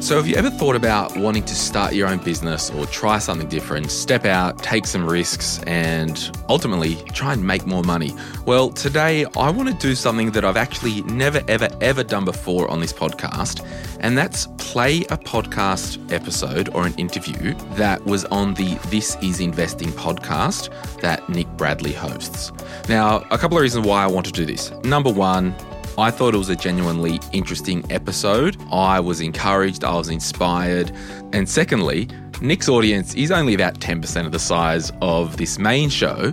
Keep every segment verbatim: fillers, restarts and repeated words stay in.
So have you ever thought about wanting to start your own business or try something different, step out, take some risks, and ultimately try and make more money? Well, today I want to do something that I've actually never, ever, ever done before on this podcast, and that's play a podcast episode or an interview that was on the This Is Investing podcast that Nick Bradley hosts. Now, a couple of reasons why I want to do this. Number one, I thought it was a genuinely interesting episode. I was encouraged, I was inspired. And secondly, Nick's audience is only about ten percent of the size of this main show,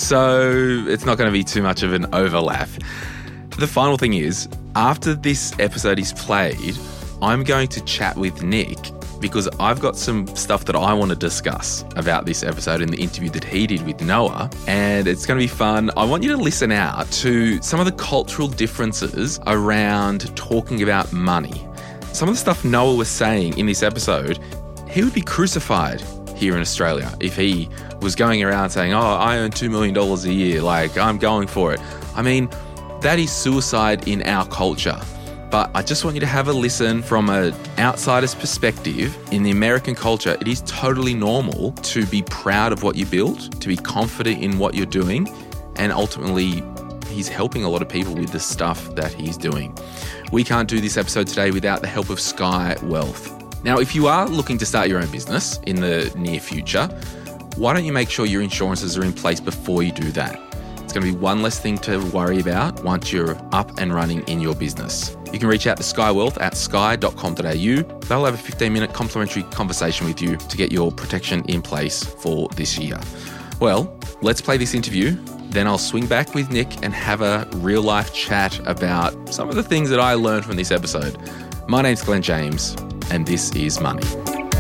so it's not going to be too much of an overlap. The final thing is, after this episode is played, I'm going to chat with Nick because I've got some stuff that I want to discuss about this episode in the interview that he did with Noah, and it's going to be fun. I want you to listen out to some of the cultural differences around talking about money. Some of the stuff Noah was saying in this episode, he would be crucified here in Australia if he was going around saying, oh, I earn two million dollars a year, like I'm going for it. I mean, that is suicide in our culture. But I just want you to have a listen from an outsider's perspective. In the American culture, it is totally normal to be proud of what you built, to be confident in what you're doing, and ultimately, he's helping a lot of people with the stuff that he's doing. We can't do this episode today without the help of Sky Wealth. Now, if you are looking to start your own business in the near future, why don't you make sure your insurances are in place before you do that? It's going to be one less thing to worry about once you're up and running in your business. You can reach out to Sky Wealth at sky dot com dot a u. They'll have a fifteen minute complimentary conversation with you to get your protection in place for this year. Well, let's play this interview. Then I'll swing back with Nick and have a real life chat about some of the things that I learned from this episode. My name's Glenn James, and this is Money.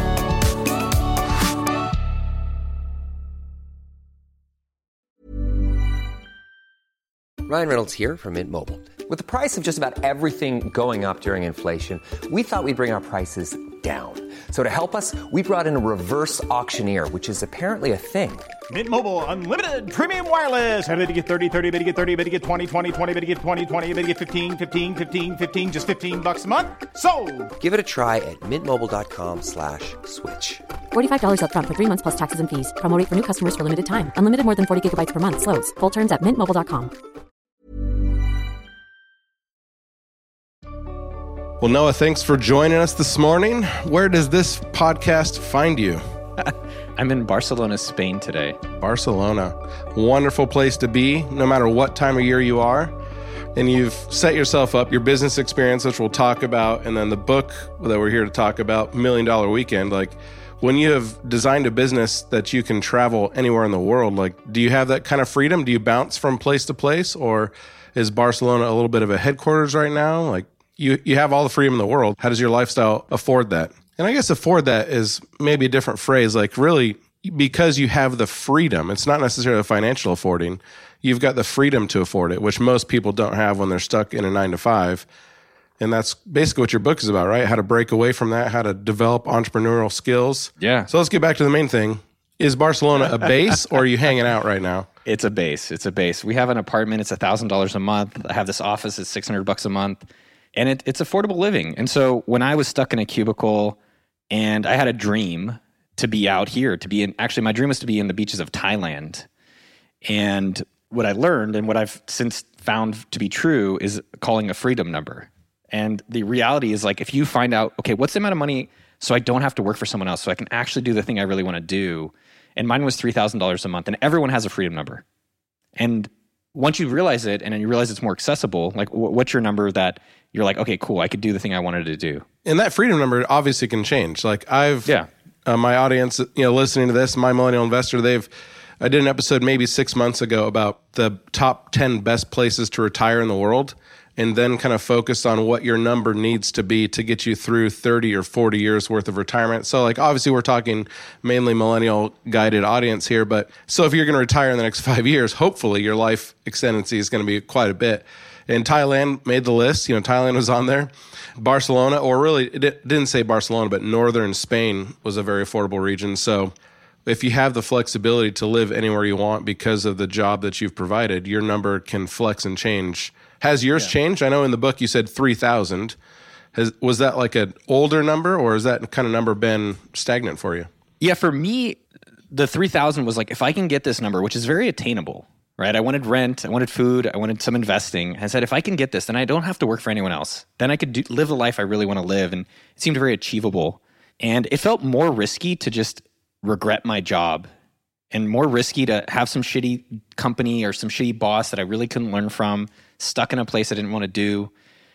Ryan Reynolds here from Mint Mobile. With the price of just about everything going up during inflation, we thought we'd bring our prices down. So to help us, we brought in a reverse auctioneer, which is apparently a thing. Mint Mobile Unlimited Premium Wireless. How to get thirty, thirty, how to get thirty, how to get twenty, twenty, twenty, how to get twenty, twenty, how to get fifteen, fifteen, fifteen, fifteen, just fifteen bucks a month? Sold! Give it a try at mintmobile.com slash switch. forty-five dollars up front for three months plus taxes and fees. Promo rate for new customers for limited time. Unlimited more than forty gigabytes per month. Slows full terms at mint mobile dot com. Well, Noah, thanks for joining us this morning. Where does this podcast find you? I'm in Barcelona, Spain today. Barcelona. Wonderful place to be, no matter what time of year you are. And you've set yourself up, your business experience, which we'll talk about, and then the book that we're here to talk about, Million Dollar Weekend. Like, when you have designed a business that you can travel anywhere in the world, like, do you have that kind of freedom? Do you bounce from place to place? Or is Barcelona a little bit of a headquarters right now? Like, You you have all the freedom in the world. How does your lifestyle afford that? And I guess afford that is maybe a different phrase. Like, really, because you have the freedom, it's not necessarily a financial affording. You've got the freedom to afford it, which most people don't have when they're stuck in a nine to five. And that's basically what your book is about, right? How to break away from that, how to develop entrepreneurial skills. Yeah. So let's get back to the main thing. Is Barcelona a base, or are you hanging out right now? It's a base. It's a base. We have an apartment. It's one thousand dollars a month. I have this office. It's six hundred bucks a month. And it, it's affordable living. And so when I was stuck in a cubicle and I had a dream to be out here, to be in, actually my dream was to be in the beaches of Thailand. And what I learned and what I've since found to be true is calling a freedom number. And the reality is, like, if you find out, okay, what's the amount of money so I don't have to work for someone else, so I can actually do the thing I really want to do. And mine was three thousand dollars a month, and everyone has a freedom number. And once you realize it and then you realize it's more accessible, like, what's your number that you're like, okay, cool, I could do the thing I wanted to do? And that freedom number obviously can change. Like, I've, yeah. uh, my audience, you know, listening to this, My Millennial Investor, they've, I did an episode maybe six months ago about the top ten best places to retire in the world, and then kind of focused on what your number needs to be to get you through thirty or forty years worth of retirement. So, like, obviously we're talking mainly millennial guided audience here, but so if you're going to retire in the next five years, hopefully your life expectancy is going to be quite a bit. And Thailand made the list. You know, Thailand was on there. Barcelona, or really, it didn't say Barcelona, but northern Spain was a very affordable region. So if you have the flexibility to live anywhere you want because of the job that you've provided, your number can flex and change. Has yours yeah. changed? I know in the book you said three thousand. Has, was that like an older number, or has that kind of number been stagnant for you? Yeah, for me, the three thousand was like, if I can get this number, which is very attainable, right? I wanted rent, I wanted food, I wanted some investing. I said, if I can get this, then I don't have to work for anyone else. Then I could do, live the life I really want to live. And it seemed very achievable. And it felt more risky to just regret my job and more risky to have some shitty company or some shitty boss that I really couldn't learn from, stuck in a place I didn't want to do.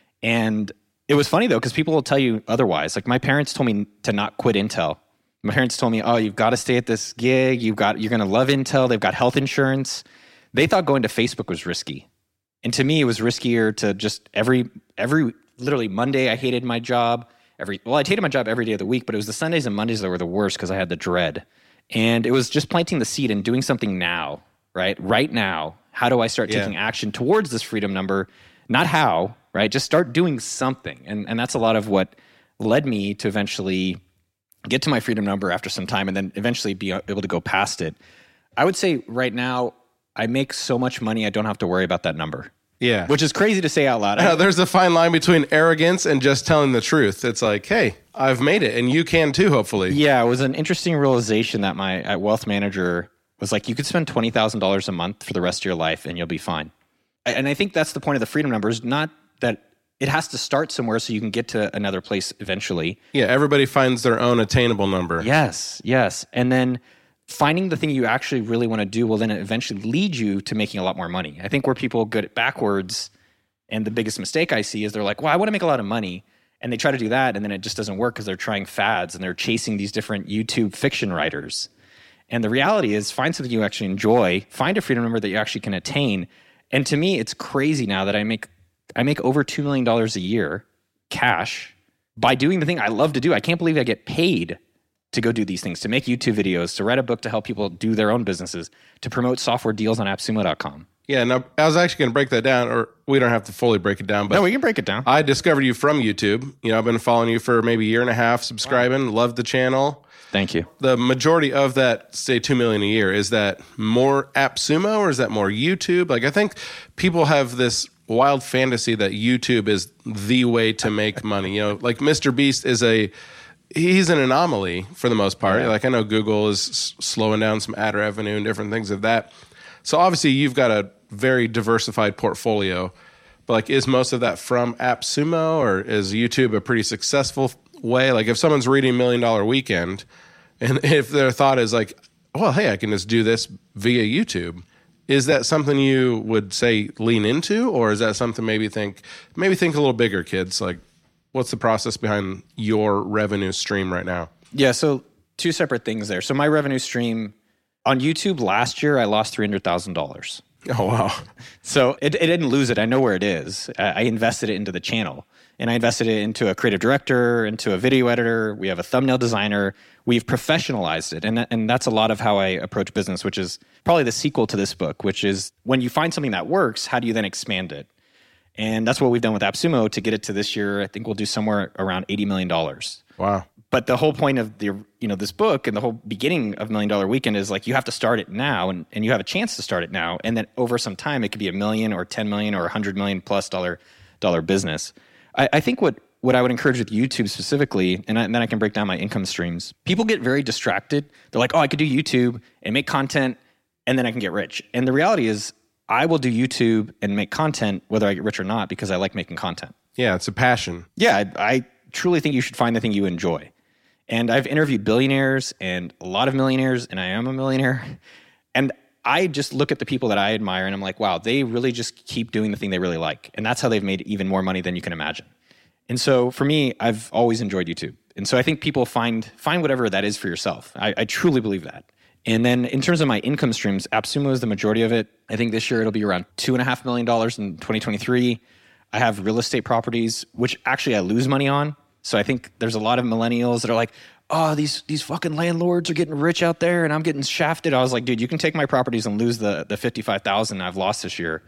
And it was funny though, because people will tell you otherwise. Like my parents told me to not quit Intel. My parents told me, oh, you've got to stay at this gig. You've got, you're going to love Intel. They've got health insurance. They thought going to Facebook was risky. And to me, it was riskier to just every, every, literally Monday, I hated my job. Every, well, I hated my job every day of the week, but it was the Sundays and Mondays that were the worst because I had the dread. And it was just planting the seed and doing something now, right? Right now, how do I start Yeah. taking action towards this freedom number? Not how, right? Just start doing something. And, and that's a lot of what led me to eventually get to my freedom number after some time and then eventually be able to go past it. I would say right now, I make so much money, I don't have to worry about that number. Yeah. Which is crazy to say out loud. Uh, there's a fine line between arrogance and just telling the truth. It's like, hey, I've made it, and you can too, hopefully. Yeah, it was an interesting realization that my uh, wealth manager was like, you could spend twenty thousand dollars a month for the rest of your life and you'll be fine. And I think that's the point of the freedom numbers, not that it has to start somewhere so you can get to another place eventually. Yeah, everybody finds their own attainable number. Yes, yes. And then finding the thing you actually really want to do will then eventually lead you to making a lot more money. I think where people go backwards, and the biggest mistake I see is they're like, well, I want to make a lot of money. And they try to do that, and then it just doesn't work because they're trying fads and they're chasing these different YouTube fiction writers. And the reality is, find something you actually enjoy, find a freedom number that you actually can attain. And to me, it's crazy now that I make I make over two million dollars a year cash by doing the thing I love to do. I can't believe I get paid to go do these things, to make YouTube videos, to write a book to help people do their own businesses, to promote software deals on AppSumo dot com. Yeah, no, I was actually going to break that down, or we don't have to fully break it down, but No, we can break it down. I discovered you from YouTube. You know, I've been following you for maybe a year and a half, subscribing, love the channel. Thank you. The majority of that, say two million a year, is that more AppSumo or is that more YouTube? Like, I think people have this wild fantasy that YouTube is the way to make money. You know, like Mister Beast is a, he's an anomaly for the most part. Yeah. Like I know Google is s- slowing down some ad revenue and different things of that. So obviously you've got a very diversified portfolio, but like, is most of that from AppSumo, or is YouTube a pretty successful way? Like if someone's reading Million Dollar Weekend and if their thought is like, well, hey, I can just do this via YouTube. Is that something you would say lean into, or is that something maybe think, maybe think a little bigger, kids? Like what's the process behind your revenue stream right now? Yeah, so two separate things there. So my revenue stream on YouTube last year, I lost three hundred thousand dollars. Oh, wow. So it, it didn't lose it. I know where it is. I I invested it into the channel, and I invested it into a creative director, into a video editor. We have a thumbnail designer. We've professionalized it. And, that, and that's a lot of how I approach business, which is probably the sequel to this book, which is when you find something that works, how do you then expand it? And that's what we've done with AppSumo to get it to this year. I think we'll do somewhere around eighty million dollars. Wow. But the whole point of the, you know, this book and the whole beginning of Million Dollar Weekend is like, you have to start it now, and, and you have a chance to start it now. And then over some time, it could be a million or ten million or a hundred million plus dollar, dollar business. I, I think what, what I would encourage with YouTube specifically, and, I, and then I can break down my income streams. People get very distracted. They're like, oh, I could do YouTube and make content and then I can get rich. And the reality is I will do YouTube and make content whether I get rich or not, because I like making content. Yeah, it's a passion. Yeah, I, I truly think you should find the thing you enjoy. And I've interviewed billionaires and a lot of millionaires, and I am a millionaire. And I just look at the people that I admire, and I'm like, wow, they really just keep doing the thing they really like. And that's how they've made even more money than you can imagine. And so for me, I've always enjoyed YouTube. And so I think people find find whatever that is for yourself. I, I truly believe that. And then in terms of my income streams, AppSumo is the majority of it. I think this year it'll be around two and a half million dollars in twenty twenty-three. I have real estate properties, which actually I lose money on. So I think there's a lot of millennials that are like, oh, these these fucking landlords are getting rich out there and I'm getting shafted. I was like, dude, you can take my properties and lose the the fifty-five thousand I've lost this year.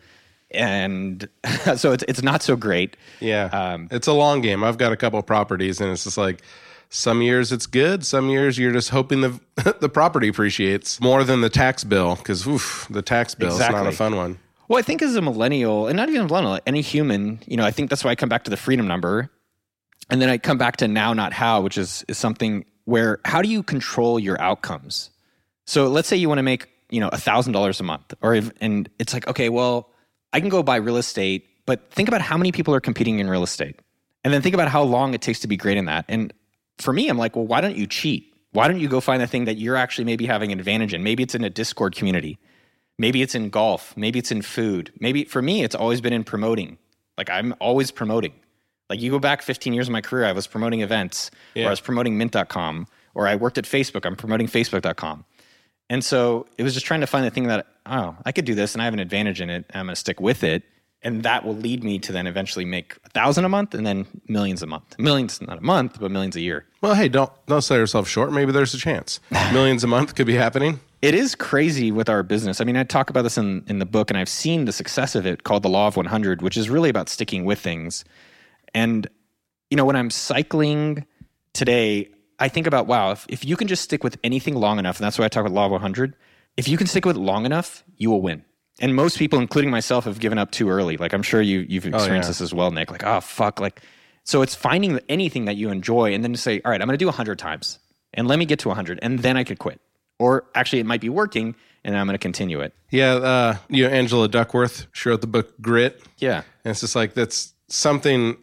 And so it's it's not so great. Yeah. Um, it's a long game. I've got a couple of properties, and it's just like some years it's good. Some years you're just hoping the the property appreciates more than the tax bill, because the tax bill is not Exactly. a fun one. Well, I think as a millennial, and not even a millennial, any human, you know, I think that's why I come back to the freedom number. And then I come back to now, not how, which is, is something where how do you control your outcomes? So let's say you want to make, you know, one thousand dollars a month, or if, and it's like, okay, well, I can go buy real estate, but think about how many people are competing in real estate. And then think about how long it takes to be great in that. And for me, I'm like, well, why don't you cheat? Why don't you go find the thing that you're actually maybe having an advantage in? Maybe it's in a Discord community. Maybe it's in golf. Maybe it's in food. Maybe for me, it's always been in promoting. Like I'm always promoting. Like you go back fifteen years of my career, I was promoting events, yeah. or I was promoting mint dot com, or I worked at Facebook, I'm promoting facebook dot com. And so it was just trying to find the thing that, oh, I could do this and I have an advantage in it, and I'm going to stick with it. And that will lead me to then eventually make a thousand a month and then millions a month. Millions, not a month, but millions a year. Well, hey, don't don't sell yourself short. Maybe there's a chance. Millions a month could be happening. It is crazy with our business. I mean, I talk about this in, in the book, and I've seen the success of it called the Law of one hundred, which is really about sticking with things. And, you know, when I'm cycling today, I think about, wow, if, if you can just stick with anything long enough, and that's why I talk about Law of one hundred, if you can stick with it long enough, you will win. And most people, including myself, have given up too early. Like I'm sure you, you've experienced oh, yeah. this as well, Nick. Like, oh, fuck. Like, so it's finding anything that you enjoy and then to say, all right, I'm going to do one hundred times and let me get to one hundred and then I could quit. Or actually it might be working and I'm going to continue it. Yeah. Uh, you know, Angela Duckworth, she wrote the book Grit. Yeah. And it's just like, that's something,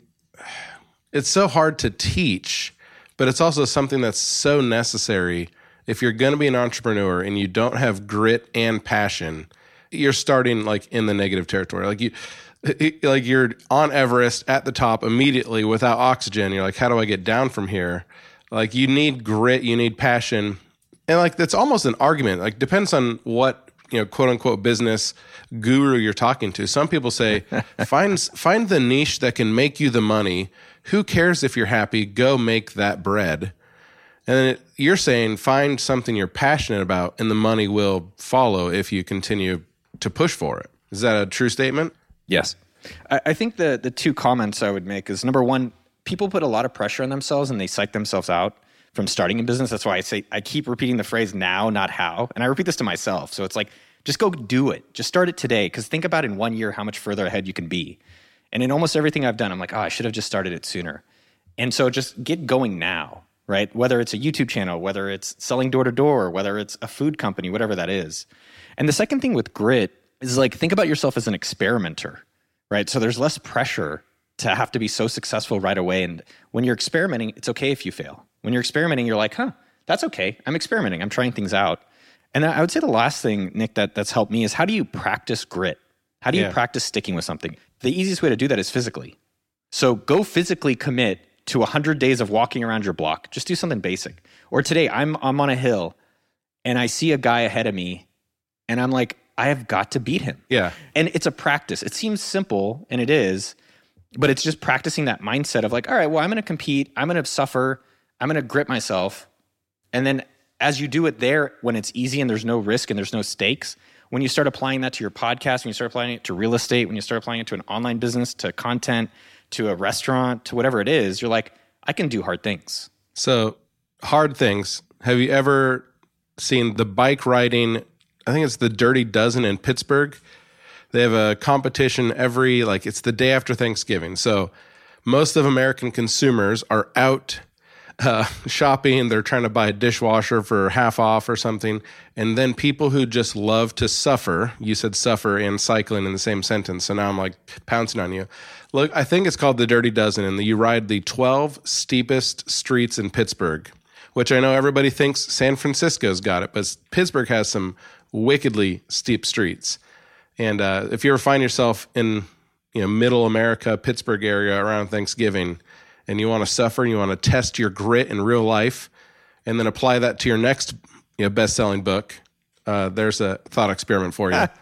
it's so hard to teach, but it's also something that's so necessary. If you're going to be an entrepreneur and you don't have grit and passion, you're starting like in the negative territory. Like you, like you're on Everest at the top immediately without oxygen. You're like, how do I get down from here? Like you need grit, you need passion. And like, that's almost an argument. Like depends on what, you know, quote unquote business guru you're talking to. Some people say, find, find the niche that can make you the money. Who cares if you're happy? Go make that bread. And then it, you're saying, find something you're passionate about and the money will follow if you continue to push for it. Is that a true statement? Yes. I, I think the the two comments I would make is, number one, people put a lot of pressure on themselves and they psych themselves out from starting a business. That's why I say, I keep repeating the phrase now, not how. And I repeat this to myself. So it's like, just go do it. Just start it today. Because think about in one year how much further ahead you can be. And in almost everything I've done, I'm like, oh, I should have just started it sooner. And so just get going now, right? Whether it's a YouTube channel, whether it's selling door to door, whether it's a food company, whatever that is. And the second thing with grit is like, think about yourself as an experimenter, right? So there's less pressure to have to be so successful right away. And when you're experimenting, it's okay if you fail. When you're experimenting, you're like, huh, that's okay. I'm experimenting. I'm trying things out. And I would say the last thing, Nick, that, that's helped me is how do you practice grit? How do you yeah. practice sticking with something? The easiest way to do that is physically. So go physically commit to one hundred days of walking around your block. Just do something basic. Or today, I'm I'm on a hill and I see a guy ahead of me and I'm like, I have got to beat him. Yeah. And it's a practice. It seems simple, and it is, but it's just practicing that mindset of like, all right, well, I'm going to compete. I'm going to suffer. I'm going to grit myself. And then as you do it there, when it's easy and there's no risk and there's no stakes, when you start applying that to your podcast, when you start applying it to real estate, when you start applying it to an online business, to content, to a restaurant, to whatever it is, you're like, I can do hard things. So hard things. Have you ever seen the bike riding, I think it's the Dirty Dozen in Pittsburgh. They have a competition every, like it's the day after Thanksgiving. So most of American consumers are out uh, shopping. They're trying to buy a dishwasher for half off or something. And then people who just love to suffer, you said suffer and cycling in the same sentence. So now I'm like pouncing on you. Look, I think it's called the Dirty Dozen, and you ride the twelve steepest streets in Pittsburgh, which I know everybody thinks San Francisco's got it, but Pittsburgh has some wickedly steep streets. And uh, if you ever find yourself in, you know, middle America, Pittsburgh area around Thanksgiving, and you want to suffer and you want to test your grit in real life and then apply that to your next, you know, best-selling book, uh, there's a thought experiment for you.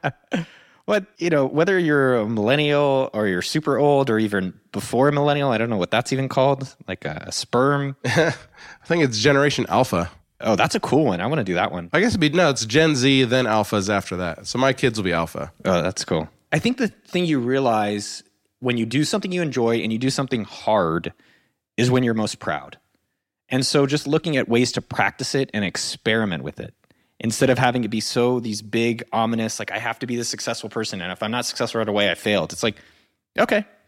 What, you know, whether you're a millennial or you're super old or even before a millennial, I don't know what that's even called, like a sperm. I think it's Generation Alpha. Oh, that's a cool one. I want to do that one. I guess it'd be, no, it's Gen Z, then Alphas after that. So my kids will be Alpha. Oh, that's cool. I think the thing you realize when you do something you enjoy and you do something hard is when you're most proud. And so just looking at ways to practice it and experiment with it, instead of having it be so these big, ominous, like I have to be the successful person, and if I'm not successful right away, I failed. It's like, okay, cool.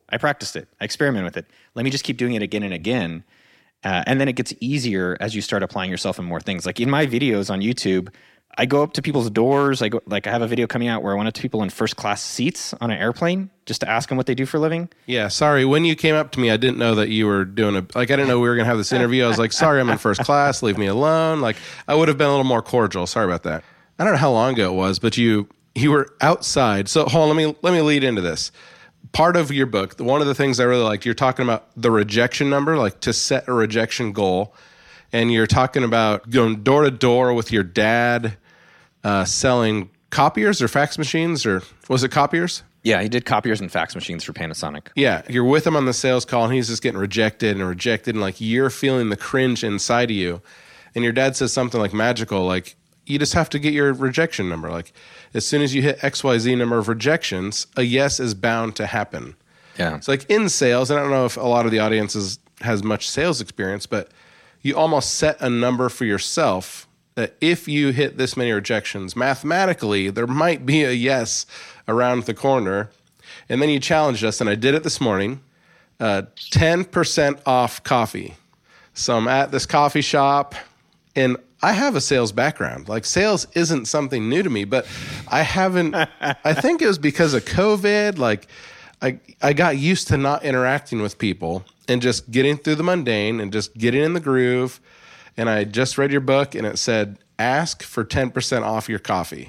I practiced it. I experimented with it. Let me just keep doing it again and again. Uh, and then it gets easier as you start applying yourself in more things. Like in my videos on YouTube, I go up to people's doors. I go, like I have a video coming out where I went up to people in first class seats on an airplane just to ask them what they do for a living. Yeah, sorry. When you came up to me, I didn't know that you were doing a, like, I didn't know we were going to have this interview. I was like, sorry, I'm in first class. Leave me alone. Like, I would have been a little more cordial. Sorry about that. I don't know how long ago it was, but you, you were outside. So hold on, let me, let me lead into this. Part of your book, one of the things I really liked, you're talking about the rejection number, like to set a rejection goal. And you're talking about going door to door with your dad, Uh, selling copiers or fax machines, or was it copiers? Yeah, he did copiers and fax machines for Panasonic. Yeah, you're with him on the sales call, and he's just getting rejected and rejected, and like you're feeling the cringe inside of you. And your dad says something like magical, like you just have to get your rejection number. Like as soon as you hit X Y Z number of rejections, a yes is bound to happen. Yeah, it's like in sales, and I don't know if a lot of the audience is, has much sales experience, but you almost set a number for yourself that if you hit this many rejections, mathematically, there might be a yes around the corner. And then you challenged us, and I did it this morning, uh, ten percent off coffee. So I'm at this coffee shop, and I have a sales background. Like, sales isn't something new to me, but I haven't, I think it was because of COVID. Like, I, I got used to not interacting with people and just getting through the mundane and just getting in the groove. And I just read your book, and it said, ask for ten percent off your coffee.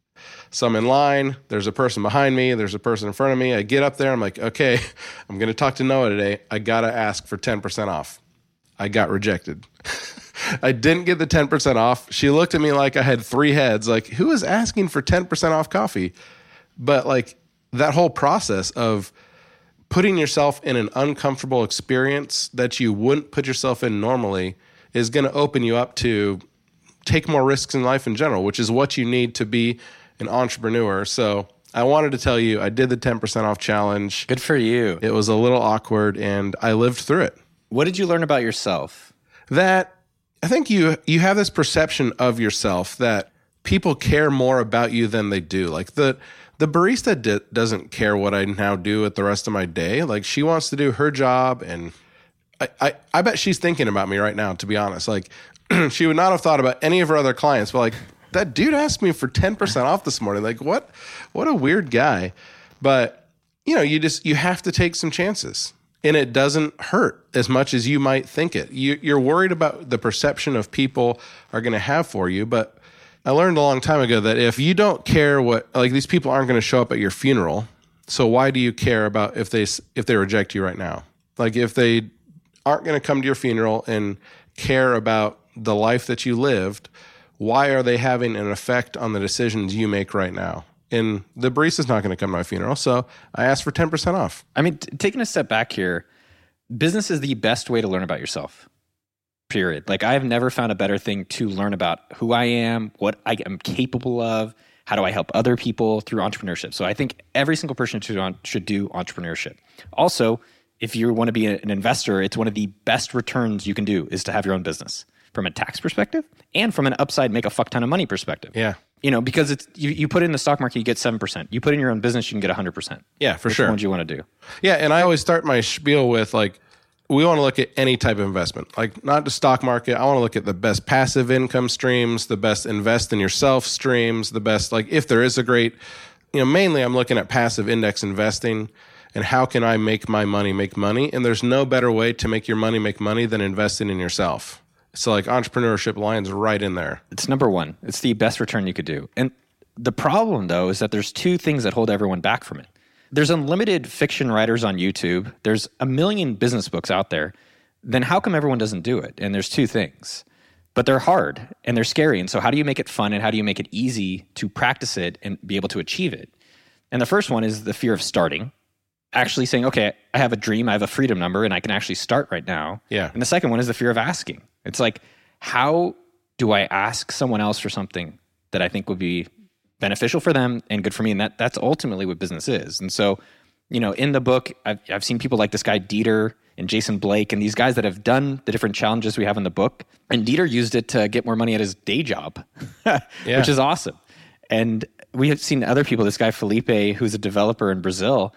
So I'm in line. There's a person behind me. There's a person in front of me. I get up there. I'm like, okay, I'm going to talk to Noah today. I got to ask for ten percent off. I got rejected. I didn't get the ten percent off. She looked at me like I had three heads. Like, who is asking for ten percent off coffee? But like that whole process of putting yourself in an uncomfortable experience that you wouldn't put yourself in normally is going to open you up to take more risks in life in general, which is what you need to be an entrepreneur. So I wanted to tell you, I did the ten percent off challenge. Good for you. It was a little awkward, and I lived through it. What did you learn about yourself? That I think you you have this perception of yourself that people care more about you than they do. Like the the barista di- doesn't care what I now do at the rest of my day. Like she wants to do her job, and I, I, I bet she's thinking about me right now, to be honest. Like, she would not have thought about any of her other clients, but like, that dude asked me for ten percent off this morning. Like, what, what a weird guy. But, you know, you just, you have to take some chances, and it doesn't hurt as much as you might think it. You, you're worried about the perception of people are going to have for you. But I learned a long time ago that if you don't care what, like, these people aren't going to show up at your funeral. So why do you care about if they, if they reject you right now? Like, if they aren't going to come to your funeral and care about the life that you lived, why are they having an effect on the decisions you make right now? And the barista's not going to come to my funeral, so I asked for ten percent off. I mean, t- taking a step back here, business is the best way to learn about yourself, period. Like, I've never found a better thing to learn about who I am, what I am capable of, how do I help other people through entrepreneurship. So I think every single person should, should do entrepreneurship. Also, if you want to be an investor, it's one of the best returns you can do is to have your own business from a tax perspective and from an upside make a fuck ton of money perspective. Yeah. You know, because it's you, you put it in the stock market, you get seven percent. You put in your own business, you can get one hundred percent. Yeah, for Which sure. Which one do you want to do? Yeah, and I always start my spiel with, like, we want to look at any type of investment, like not the stock market. I want to look at the best passive income streams, the best invest in yourself streams, the best, like, if there is a great, you know, mainly I'm looking at passive index investing. And how can I make my money make money? And there's no better way to make your money make money than investing in yourself. So like entrepreneurship lines right in there. It's number one. It's the best return you could do. And the problem, though, is that there's two things that hold everyone back from it. There's unlimited fiction writers on YouTube. There's a million business books out there. Then how come everyone doesn't do it? And there's two things. But they're hard and they're scary. And so how do you make it fun and how do you make it easy to practice it and be able to achieve it? And the first one is the fear of starting. Actually saying, okay, I have a dream, I have a freedom number, and I can actually start right now. Yeah. And the second one is the fear of asking. It's like, how do I ask someone else for something that I think would be beneficial for them and good for me? And that that's ultimately what business is. And so, you know, in the book, I've, I've seen people like this guy Dieter and Jason Blake and these guys that have done the different challenges we have in the book. And Dieter used it to get more money at his day job, yeah. which is awesome. And we have seen other people, this guy Felipe, who's a developer in Brazil,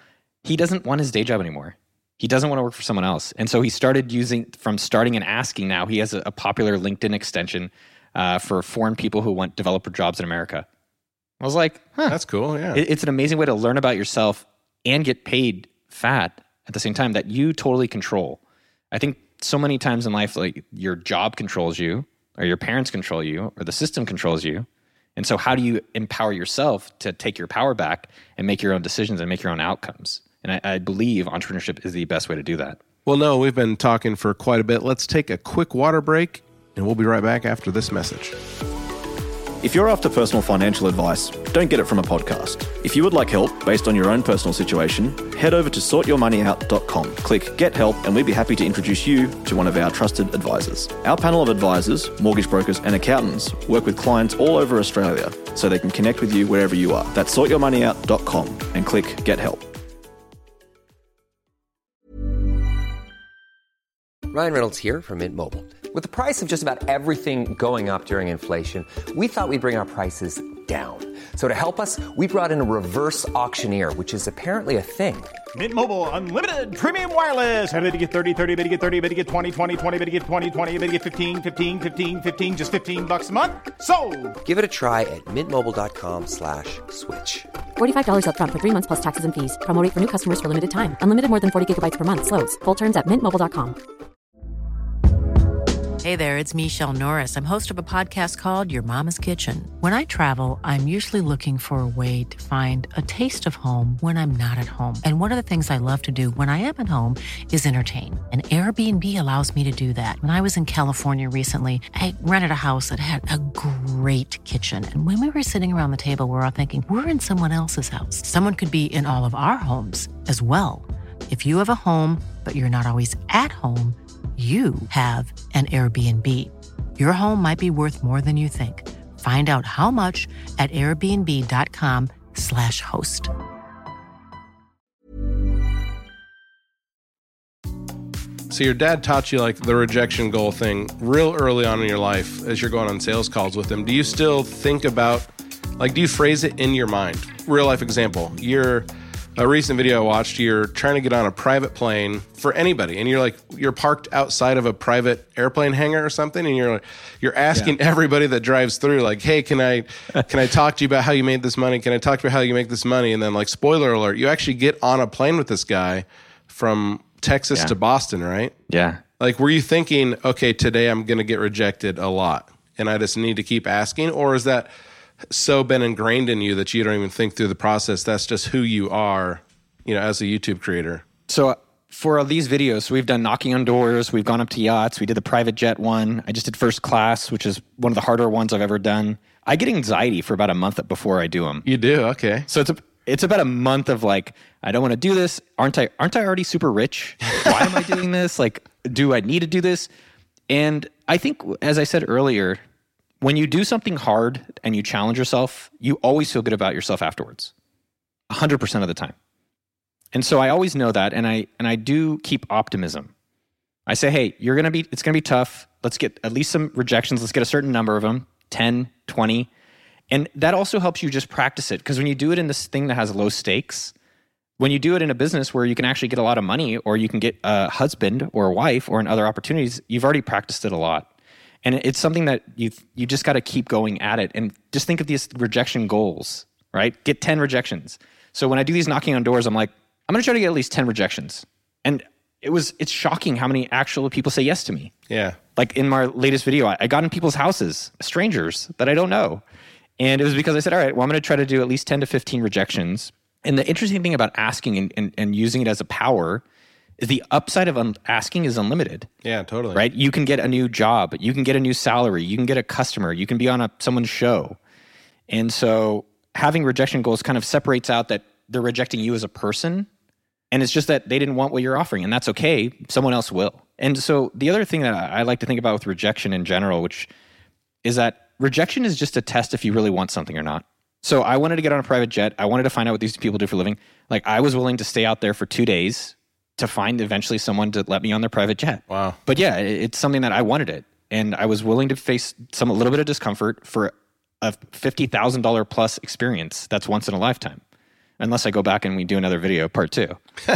he doesn't want his day job anymore. He doesn't want to work for someone else. And so he started using, from starting and asking now, he has a, a popular LinkedIn extension uh, for foreign people who want developer jobs in America. I was like, huh. That's cool, yeah. It, it's an amazing way to learn about yourself and get paid fat at the same time that you totally control. I think so many times in life, like your job controls you, or your parents control you, or the system controls you. And so how do you empower yourself to take your power back and make your own decisions and make your own outcomes? And I, I believe entrepreneurship is the best way to do that. Well, no, we've been talking for quite a bit. Let's take a quick water break, and we'll be right back after this message. If you're after personal financial advice, don't get it from a podcast. If you would like help based on your own personal situation, head over to sort your money out dot com. Click Get Help, and we'd be happy to introduce you to one of our trusted advisors. Our panel of advisors, mortgage brokers, and accountants work with clients all over Australia so they can connect with you wherever you are. That's sort your money out dot com and click Get Help. Ryan Reynolds here from Mint Mobile. With the price of just about everything going up during inflation, we thought we'd bring our prices down. So to help us, we brought in a reverse auctioneer, which is apparently a thing. Mint Mobile Unlimited Premium Wireless. How to get thirty, thirty, how to get thirty, how to get twenty, twenty, twenty, how to get twenty, twenty, how to get fifteen, fifteen, fifteen, fifteen, just fifteen bucks a month? Sold! Give it a try at mintmobile.com slash switch. forty-five dollars up front for three months plus taxes and fees. Promo rate for new customers for limited time. Unlimited more than forty gigabytes per month. Slows full terms at mint mobile dot com. Hey there, it's Michelle Norris. I'm host of a podcast called Your Mama's Kitchen. When I travel, I'm usually looking for a way to find a taste of home when I'm not at home. And one of the things I love to do when I am at home is entertain. And Airbnb allows me to do that. When I was in California recently, I rented a house that had a great kitchen. And when we were sitting around the table, we were all thinking, we're in someone else's house. Someone could be in all of our homes as well. If you have a home, but you're not always at home, you have an Airbnb. Your home might be worth more than you think. Find out how much at airbnb.com slash host. So your dad taught you like the rejection goal thing real early on in your life as you're going on sales calls with him. Do you still think about, like, do you phrase it in your mind? Real life example. You're a recent video I watched, you're trying to get on a private plane for anybody, and you're like, you're parked outside of a private airplane hangar or something, and you're like, you're asking yeah. everybody that drives through, like, hey, can I can I talk to you about how you made this money? Can I talk to you about how you make this money? And then, like, spoiler alert, you actually get on a plane with this guy from Texas yeah. to Boston, right? Yeah. Like, were you thinking, okay, today I'm going to get rejected a lot, and I just need to keep asking? Or is that so been ingrained in you that you don't even think through the process? That's just who you are, you know, as a YouTube creator. So for these videos, we've done knocking on doors, we've gone up to yachts, we did the private jet one. I just did first class, which is one of the harder ones I've ever done. I get anxiety for about a month before I do them. You do? Okay. So it's a, it's about a month of like, I don't want to do this. Aren't I, aren't I already super rich? Why am I doing this? Like, do I need to do this? And I think, as I said earlier, when you do something hard and you challenge yourself, you always feel good about yourself afterwards, one hundred percent of the time. And so I always know that, and I and I do keep optimism. I say, hey, you're gonna be, it's gonna be tough. Let's get at least some rejections. Let's get a certain number of them, ten, twenty. And that also helps you just practice it, because when you do it in this thing that has low stakes, when you do it in a business where you can actually get a lot of money, or you can get a husband or a wife, or in other opportunities, you've already practiced it a lot. And it's something that you you just got to keep going at it. And just think of these rejection goals, right? Get ten rejections. So when I do these knocking on doors, I'm like, I'm going to try to get at least ten rejections. And it was it's shocking how many actual people say yes to me. Yeah. Like in my latest video, I, I got in people's houses, strangers that I don't know. And it was because I said, all right, well, I'm going to try to do at least ten to fifteen rejections. And the interesting thing about asking and, and, and using it as a power is the upside of un- asking is unlimited. Yeah, totally. Right? You can get a new job. You can get a new salary. You can get a customer. You can be on a someone's show. And so having rejection goals kind of separates out that they're rejecting you as a person. And it's just that they didn't want what you're offering. And that's okay. Someone else will. And so the other thing that I like to think about with rejection in general, which is that rejection is just a test if you really want something or not. So I wanted to get on a private jet. I wanted to find out what these people do for a living. Like, I was willing to stay out there for two days to find eventually someone to let me on their private jet. Wow. But yeah, it's something that I wanted it. And I was willing to face some a little bit of discomfort for a fifty thousand dollars plus experience that's once in a lifetime. unless I go back and we do another video, part two.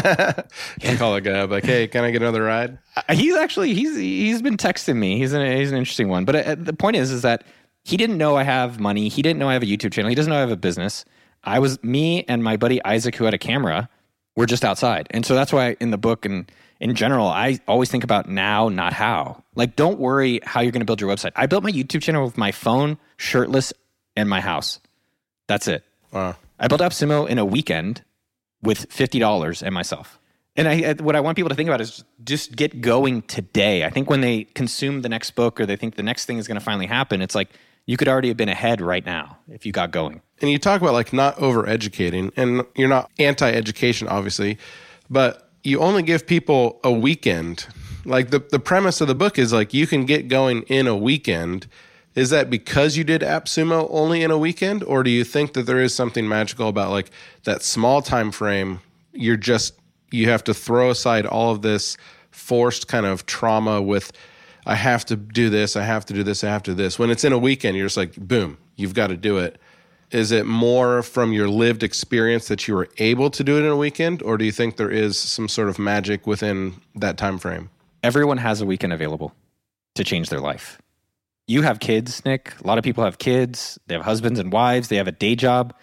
Can call a guy up like, hey, can I get another ride? Uh, He's actually, he's he's been texting me. He's an, he's an interesting one. But uh, the point is, is that he didn't know I have money. He didn't know I have a YouTube channel. He doesn't know I have a business. I was, me and my buddy Isaac, who had a camera, were just outside. And so that's why in the book and in general, I always think about now, not how. Like, don't worry how you're going to build your website. I built my YouTube channel with my phone, shirtless, and my house. That's it. Wow. I built AppSumo in a weekend with fifty dollars and myself. And I, what I want people to think about is just get going today. I think when they consume the next book or they think the next thing is going to finally happen, it's like you could already have been ahead right now if you got going. And you talk about like not over-educating, and you're not anti-education, obviously, but you only give people a weekend. Like the, the premise of the book is like you can get going in a weekend. Is that because you did AppSumo only in a weekend, or do you think that there is something magical about like that small time frame? You're just, you have to throw aside all of this forced kind of trauma with, I have to do this, I have to do this, I have to do this. When it's in a weekend, you're just like, boom, you've got to do it. Is it more from your lived experience that you were able to do it in a weekend, or do you think there is some sort of magic within that time frame? Everyone has a weekend available to change their life. You have kids, Nick. A lot of people have kids. They have husbands and wives. They have a day job.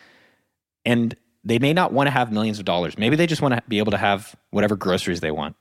And they may not want to have millions of dollars. Maybe they just want to be able to have whatever groceries they want.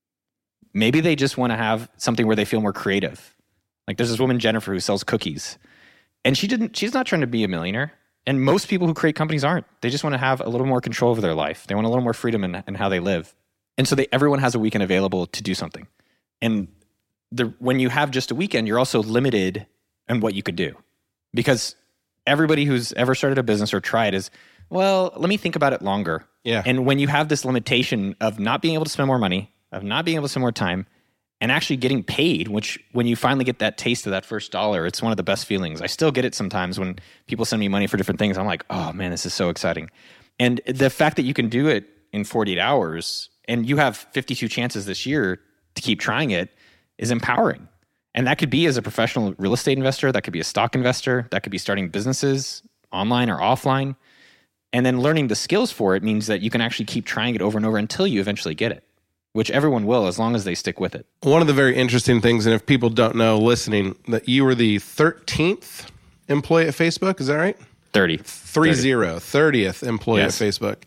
Maybe they just want to have something where they feel more creative. Like there's this woman, Jennifer, who sells cookies. And she didn't, she's not trying to be a millionaire. And most people who create companies aren't. They just want to have a little more control over their life. They want a little more freedom in, in how they live. And so they, everyone has a weekend available to do something. And the, when you have just a weekend, you're also limited in what you could do. Because everybody who's ever started a business or tried is, well, let me think about it longer. Yeah. And when you have this limitation of not being able to spend more money, of not being able to spend more time, and actually getting paid, which when you finally get that taste of that first dollar, it's one of the best feelings. I still get it sometimes when people send me money for different things. I'm like, oh man, this is so exciting. And the fact that you can do it in forty-eight hours and you have fifty-two chances this year to keep trying it is empowering. And that could be as a professional real estate investor, that could be a stock investor, that could be starting businesses online or offline. And then learning the skills for it means that you can actually keep trying it over and over until you eventually get it, which everyone will as long as they stick with it. One of the very interesting things, and if people don't know listening, that you were the thirteenth employee at Facebook, is that right? thirty. Three thirty. Zero, thirtieth employee yes. at Facebook.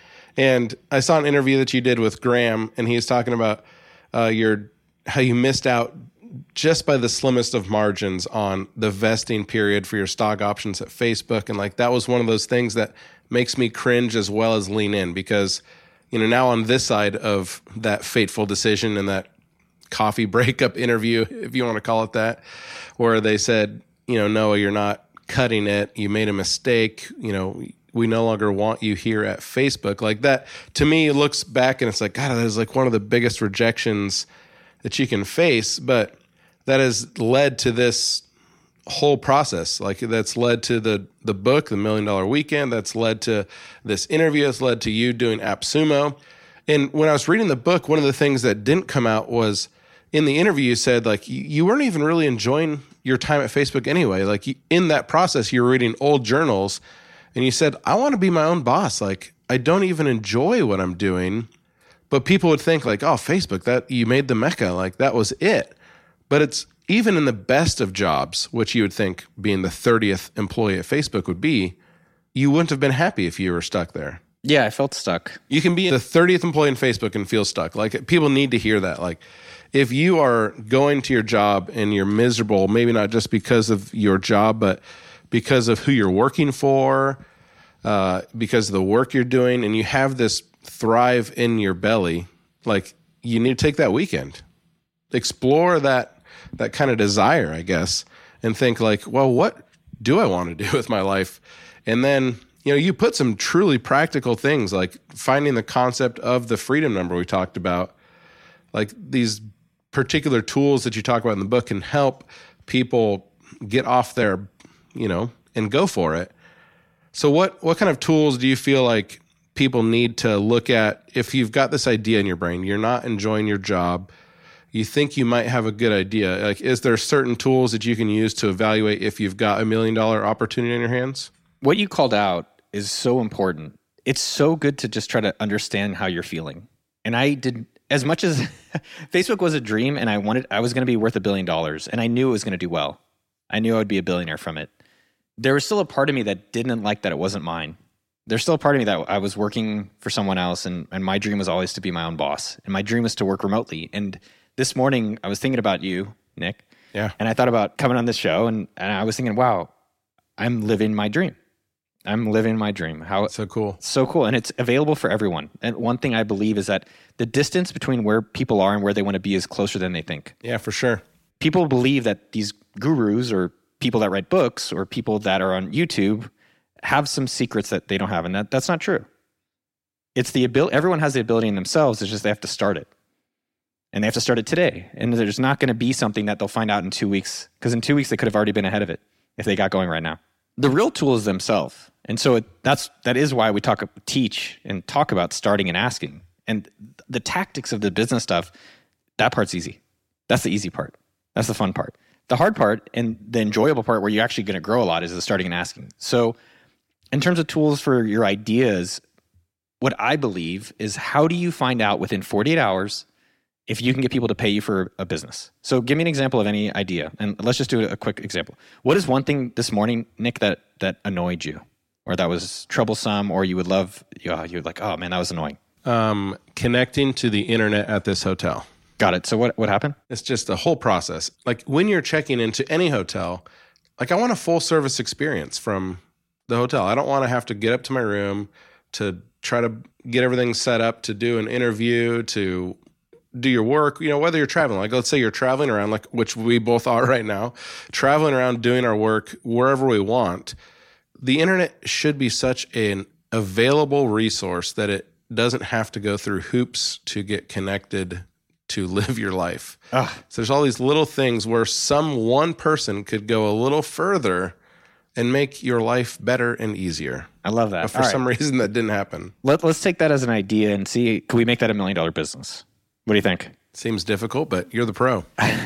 And I saw an interview that you did with Graham, and he was talking about uh, your how you missed out just by the slimmest of margins on the vesting period for your stock options at Facebook. And like that was one of those things that makes me cringe as well as lean in, because you know, now on this side of that fateful decision and that coffee breakup interview, if you want to call it that, where they said, you know, Noah, you're not cutting it. You made a mistake. You know, we no longer want you here at Facebook. Like that, to me, it looks back and it's like, God, that is like one of the biggest rejections that you can face. But that has led to this whole process. Like that's led to the the book, The Million Dollar Weekend. That's led to this interview. That's led to you doing AppSumo. And when I was reading the book, one of the things that didn't come out was in the interview, you said like you, you weren't even really enjoying your time at Facebook anyway. Like you, in that process, you were reading old journals and you said, I want to be my own boss. Like I don't even enjoy what I'm doing, but people would think like, oh, Facebook, that you made the mecca. Like that was it. But it's, even in the best of jobs, which you would think being the thirtieth employee at Facebook would be, you wouldn't have been happy if you were stuck there. Yeah, I felt stuck. You can be the thirtieth employee in Facebook and feel stuck. Like people need to hear that. Like if you are going to your job and you're miserable, maybe not just because of your job, but because of who you're working for, uh, because of the work you're doing, and you have this thrive in your belly, like you need to take that weekend. Explore that that kind of desire, I guess, and think like, well, what do I want to do with my life? And then, you know, you put some truly practical things like finding the concept of the freedom number we talked about. Like these particular tools that you talk about in the book can help people get off their, you know, and go for it. So what, what kind of tools do you feel like people need to look at if you've got this idea in your brain, you're not enjoying your job, you think you might have a good idea? Like, is there certain tools that you can use to evaluate if you've got a million dollar opportunity in your hands? What you called out is so important. it's so good to just try to understand how you're feeling. And I did, as much as Facebook was a dream and I wanted, I was going to be worth a billion dollars and I knew it was going to do well. I knew I would be a billionaire from it. There was still a part of me that didn't like that it wasn't mine. There's still a part of me that I was working for someone else, and, and my dream was always to be my own boss. And my dream was to work remotely. And this morning, I was thinking about you, Nick. Yeah. And I thought about coming on this show, and, and I was thinking, wow, I'm living my dream. I'm living my dream. How So cool. So cool. And it's available for everyone. And one thing I believe is that the distance between where people are and where they want to be is closer than they think. Yeah, for sure. People believe that these gurus or people that write books or people that are on YouTube have some secrets that they don't have. And that, that's not true. It's the ability, everyone has the ability in themselves. It's just they have to start it. And they have to start it today. And there's not going to be something that they'll find out in two weeks. Because in two weeks, they could have already been ahead of it if they got going right now. The real tool is themselves. And so it, that's, that is why we talk, teach and talk about starting and asking. And the tactics of the business stuff, that part's easy. That's the easy part. That's the fun part. The hard part and the enjoyable part where you're actually going to grow a lot is the starting and asking. So in terms of tools for your ideas, what I believe is how do you find out within forty-eight hours if you can get people to pay you for a business? So give me an example of any idea. And let's just do a quick example. What is one thing this morning, Nick, that that annoyed you or that was troublesome or you would love, you know, you're like, oh man, that was annoying? Um, connecting to the internet at this hotel. Got it. So what, what happened? It's just a whole process. Like when you're checking into any hotel, like I want a full service experience from the hotel. I don't want to have to get up to my room to try to get everything set up to do an interview, to do your work, you know, whether you're traveling, like let's say you're traveling around, like which we both are right now, traveling around doing our work wherever we want. The internet should be such an available resource that it doesn't have to go through hoops to get connected to live your life. Ugh. So there's all these little things where some one person could go a little further and make your life better and easier. I love that. But for All some right. reason that didn't happen. Let, let's take that as an idea and see, can we make that a million dollar business? What do you think? Seems difficult, but you're the pro.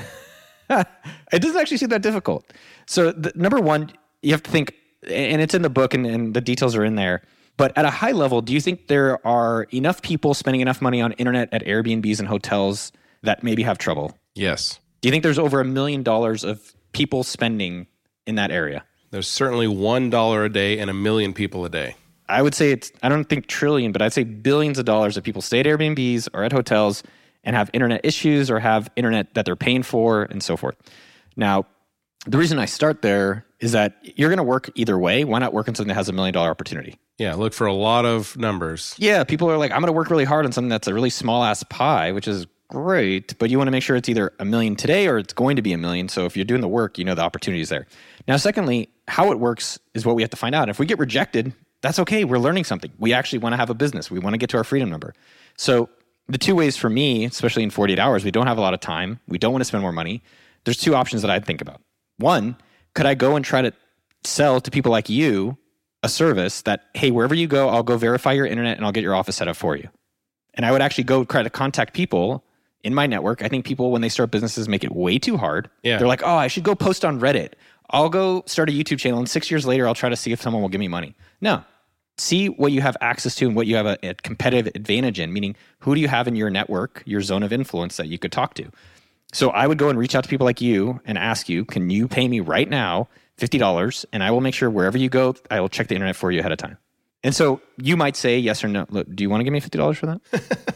It doesn't actually seem that difficult. So the, number one, you have to think, and it's in the book and, and the details are in there, but at a high level, do you think there are enough people spending enough money on internet at Airbnbs and hotels that maybe have trouble? Yes. Do you think there's over a million dollars of people spending in that area? There's certainly one dollar a day and a million people a day. I would say it's, I don't think trillion, but I'd say billions of dollars of people stay at Airbnbs or at hotels and have internet issues or have internet that they're paying for and so forth. Now, the reason I start there is that you're going to work either way. Why not work on something that has a million dollar opportunity? Yeah, look for a lot of numbers. Yeah, people are like, I'm going to work really hard on something that's a really small ass pie, which is great, but you want to make sure it's either a million today or it's going to be a million. So if you're doing the work, you know the opportunity is there. Now, secondly, how it works is what we have to find out. If we get rejected, that's okay. We're learning something. We actually want to have a business. We want to get to our freedom number. So the two ways for me, especially in forty-eight hours, we don't have a lot of time. We don't want to spend more money. There's two options that I'd think about. One, could I go and try to sell to people like you a service that, hey, wherever you go, I'll go verify your internet and I'll get your office set up for you. And I would actually go try to contact people in my network. I think people, when they start businesses, make it way too hard. Yeah. They're like, oh, I should go post on Reddit. I'll go start a YouTube channel, and six years later, I'll try to see if someone will give me money. No. See what you have access to and what you have a, a competitive advantage in, meaning who do you have in your network, your zone of influence that you could talk to? So I would go and reach out to people like you and ask you, can you pay me right now fifty dollars? And I will make sure wherever you go, I will check the internet for you ahead of time. And so you might say yes or no. Look, do you want to give me fifty dollars for that?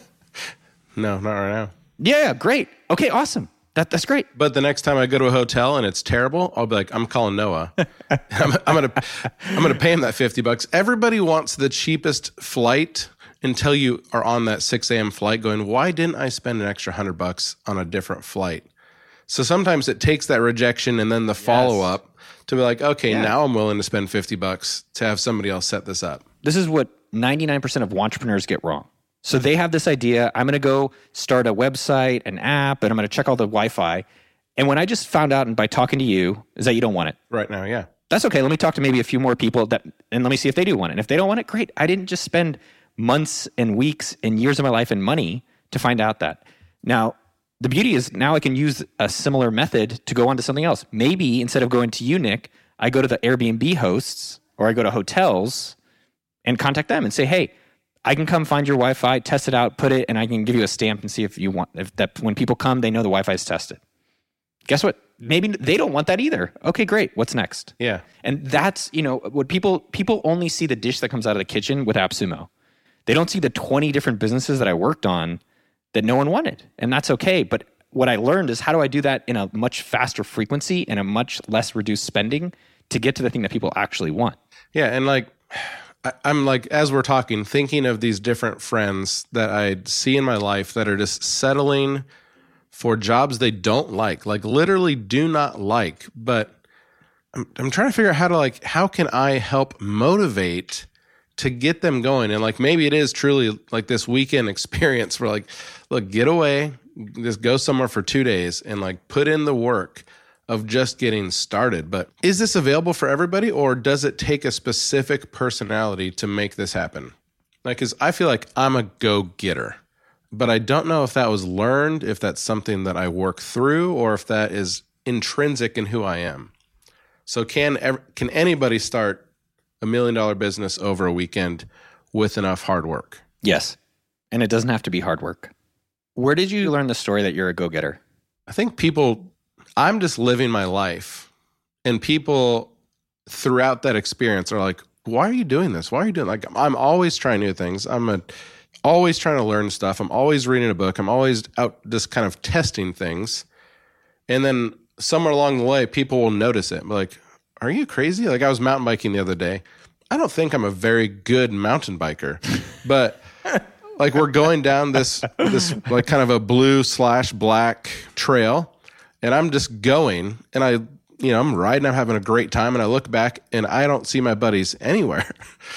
No, not right now. Yeah, great. Okay, awesome. That, that's great. But the next time I go to a hotel and it's terrible, I'll be like, I'm calling Noah. I'm, I'm gonna, I'm gonna pay him that fifty bucks. Everybody wants the cheapest flight until you are on that six a.m. flight, going, why didn't I spend an extra hundred bucks on a different flight? So sometimes it takes that rejection and then the follow up to be like, okay, Yeah. now I'm willing to spend fifty bucks to have somebody else set this up. This is what ninety-nine percent of entrepreneurs get wrong. So they have this idea, I'm going to go start a website, an app, and I'm going to check all the Wi-Fi. And when I just found out, and by talking to you, is that you don't want it. Right now, yeah. That's okay. Let me talk to maybe a few more people that, and let me see if they do want it. And if they don't want it, great. I didn't just spend months and weeks and years of my life and money to find out that. Now, the beauty is now I can use a similar method to go on to something else. Maybe instead of going to you, Nick, I go to the Airbnb hosts or I go to hotels and contact them and say, hey, I can come find your Wi-Fi, test it out, put it, and I can give you a stamp and see if you want, if that when people come, they know the Wi-Fi is tested. Guess what? Maybe they don't want that either. Okay, great. What's next? Yeah. And that's, you know, what people, people only see the dish that comes out of the kitchen with AppSumo. They don't see the twenty different businesses that I worked on that no one wanted. And that's okay. But what I learned is how do I do that in a much faster frequency and a much less reduced spending to get to the thing that people actually want. Yeah. And like, I, I'm like, as we're talking, thinking of these different friends that I see in my life that are just settling for jobs they don't like, like literally do not like. But I'm, I'm trying to figure out how to like, how can I help motivate to get them going? And like, maybe it is truly like this weekend experience where like, look, get away, just go somewhere for two days and like put in the work of just getting started. But is this available for everybody, or does it take a specific personality to make this happen? Like, cause I feel like I'm a go-getter, but I don't know if that was learned, if that's something that I work through, or if that is intrinsic in who I am. So can, can anybody start a million dollar business over a weekend with enough hard work? Yes. And it doesn't have to be hard work. Where did you learn the story that you're a go-getter? I think people, I'm just living my life, and people throughout that experience are like, why are you doing this? Why are you doing like, I'm always trying new things. I'm a, always trying to learn stuff. I'm always reading a book. I'm always out just kind of testing things. And then somewhere along the way, people will notice it. Like, are you crazy? Like I was mountain biking the other day. I don't think I'm a very good mountain biker, but like we're going down this, this like kind of a blue slash black trail, and I'm just going, and I, you know, I'm riding, I'm having a great time, and I look back and I don't see my buddies anywhere.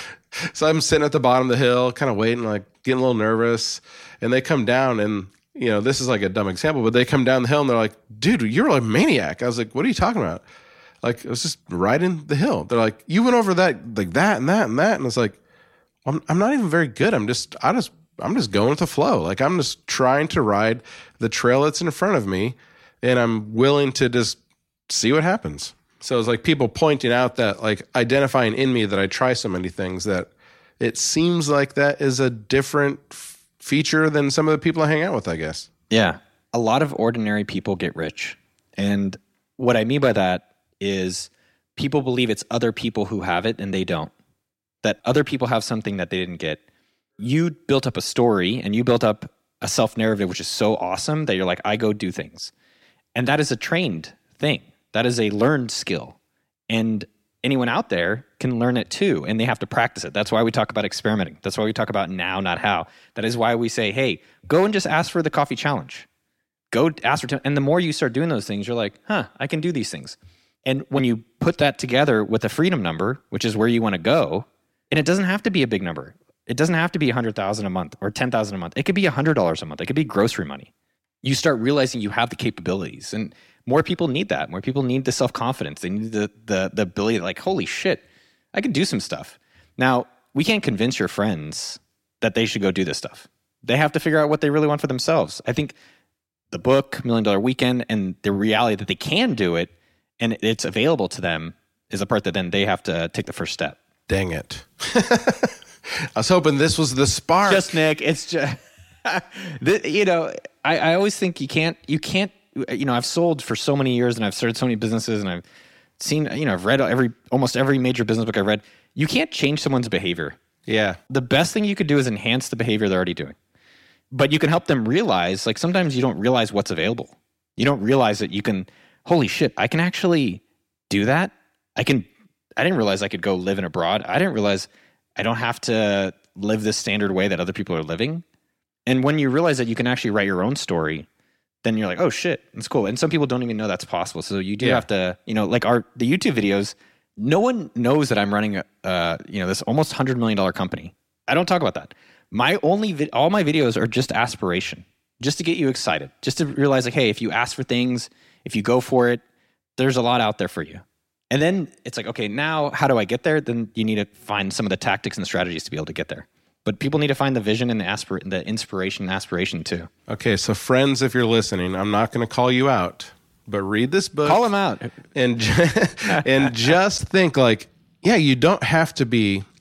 So I'm sitting at the bottom of the hill, kind of waiting, like getting a little nervous, and they come down, and you know, this is like a dumb example, but they come down the hill and they're like, dude, you're a maniac. I was like, what are you talking about? Like, I was just riding the hill. They're like, you went over that, like that and that and that. And it's like, I'm, I'm not even very good. I'm just, I just, I'm just going with the flow. Like, I'm just trying to ride the trail that's in front of me, and I'm willing to just see what happens. So it's like people pointing out that, like, identifying in me that I try so many things, that it seems like that is a different f- feature than some of the people I hang out with, I guess. Yeah. A lot of ordinary people get rich. And what I mean by that is people believe it's other people who have it and they don't. That other people have something that they didn't get. You built up a story and you built up a self-narrative, which is so awesome that you're like, I go do things. And that is a trained thing. That is a learned skill. And anyone out there can learn it too, and they have to practice it. That's why we talk about experimenting. That's why we talk about now, not how. That is why we say, hey, go and just ask for the coffee challenge. Go ask for, and the more you start doing those things, you're like, huh, I can do these things. And when you put that together with a freedom number, which is where you want to go, and it doesn't have to be a big number. It doesn't have to be one hundred thousand dollars a month or ten thousand dollars a month. It could be one hundred dollars a month. It could be grocery money. You start realizing you have the capabilities, and more people need that. More people need the self-confidence. They need the the the ability to, like, holy shit, I can do some stuff. Now, we can't convince your friends that they should go do this stuff. They have to figure out what they really want for themselves. I think the book, Million Dollar Weekend, and the reality that they can do it and it's available to them is the part that then they have to take the first step. Dang it. I was hoping this was the spark. Just Nick, it's just, the, you know, I, I always think you can't, you can't, you know, I've sold for so many years and I've started so many businesses and I've seen, you know, I've read every, almost every major business book I've read. You can't change someone's behavior. Yeah. The best thing you could do is enhance the behavior they're already doing. But you can help them realize, like, sometimes you don't realize what's available. You don't realize that you can, holy shit, I can actually do that. I can, I didn't realize I could go live in abroad. I didn't realize I don't have to live this standard way that other people are living. And when you realize that you can actually write your own story, then you're like, oh shit, it's cool. And some people don't even know that's possible. So you do yeah. have to, you know, like our, the YouTube videos, no one knows that I'm running a, uh, you know, this almost one hundred million dollars company. I don't talk about that. My only, vi- all my videos are just aspiration, just to get you excited, just to realize, like, hey, if you ask for things, if you go for it, there's a lot out there for you. And then it's like, okay, now how do I get there? Then you need to find some of the tactics and strategies to be able to get there. But people need to find the vision and the aspir- the inspiration and aspiration too. Okay, so friends, if you're listening, I'm not going to call you out, but read this book. Call them out. And, and just think, like, yeah, you don't have to be, like,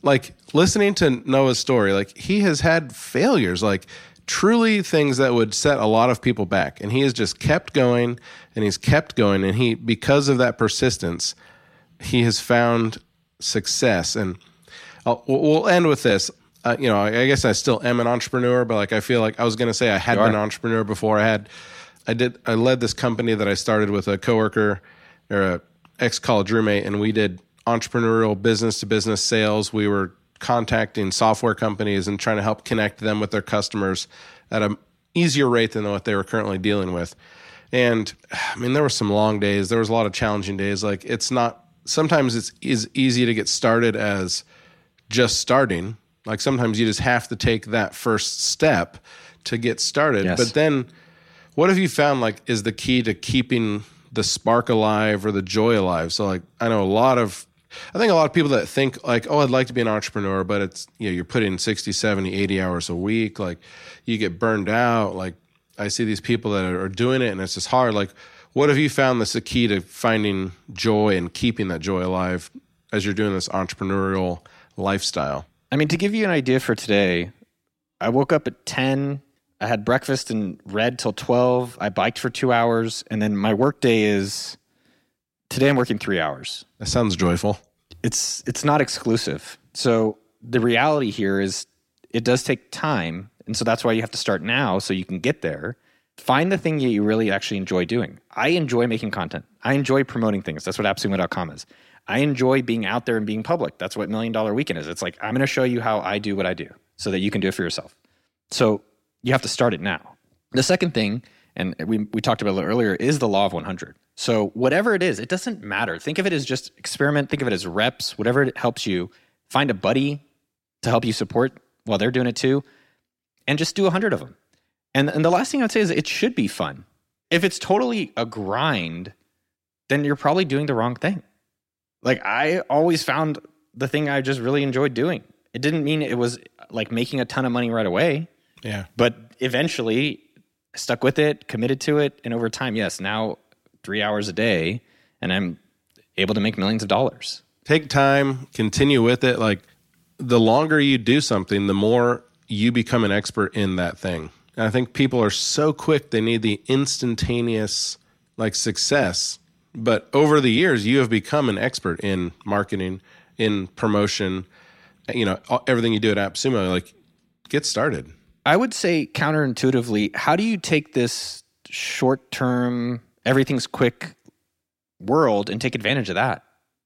listening to Noah's story, like he has had failures, like truly things that would set a lot of people back. And he has just kept going and he's kept going. And he, because of that persistence, he has found success. And I'll, we'll end with this. Uh, you know, I guess I still am an entrepreneur, but like I feel like I was going to say I had been an entrepreneur before. I had, I did, I led this company that I started with a coworker or a ex-college roommate, and we did entrepreneurial business-to-business sales. We were contacting software companies and trying to help connect them with their customers at an easier rate than what they were currently dealing with. And I mean, there were some long days. There was a lot of challenging days. Like it's not, sometimes it's is easy to get started as just starting. Like sometimes you just have to take that first step to get started. Yes. But then what have you found like is the key to keeping the spark alive or the joy alive? So like, I know a lot of, I think a lot of people that think like, oh, I'd like to be an entrepreneur, but it's, you know, you're putting sixty, seventy, eighty hours a week. Like you get burned out. Like I see these people that are doing it and it's just hard. Like what have you found that's the key to finding joy and keeping that joy alive as you're doing this entrepreneurial lifestyle? I mean, to give you an idea for today, I woke up at ten, I had breakfast and read till twelve. I biked for two hours. And then my work day is, today I'm working three hours. That sounds joyful. It's it's not exclusive. So the reality here is it does take time. And so that's why you have to start now so you can get there. Find the thing that you really actually enjoy doing. I enjoy making content. I enjoy promoting things. That's what AppSumo dot com is. I enjoy being out there and being public. That's what Million Dollar Weekend is. It's like, I'm going to show you how I do what I do so that you can do it for yourself. So you have to start it now. The second thing, and we we talked about it earlier, is the law of one hundred. So whatever it is, it doesn't matter. Think of it as just experiment. Think of it as reps. Whatever it helps you, find a buddy to help you support while they're doing it too, and just do one hundred of them. And, and the last thing I would say is it should be fun. If it's totally a grind, then you're probably doing the wrong thing. Like I always found the thing I just really enjoyed doing. It didn't mean it was like making a ton of money right away. Yeah. But eventually I stuck with it, committed to it. And over time, yes, now three hours a day and I'm able to make millions of dollars. Take time, continue with it. Like the longer you do something, the more you become an expert in that thing. And I think people are so quick. They need the instantaneous like success. But over the years, you have become an expert in marketing, in promotion, you know, everything you do at AppSumo. Like, get started. I would say counterintuitively, how do you take this short-term, everything's quick world and take advantage of that?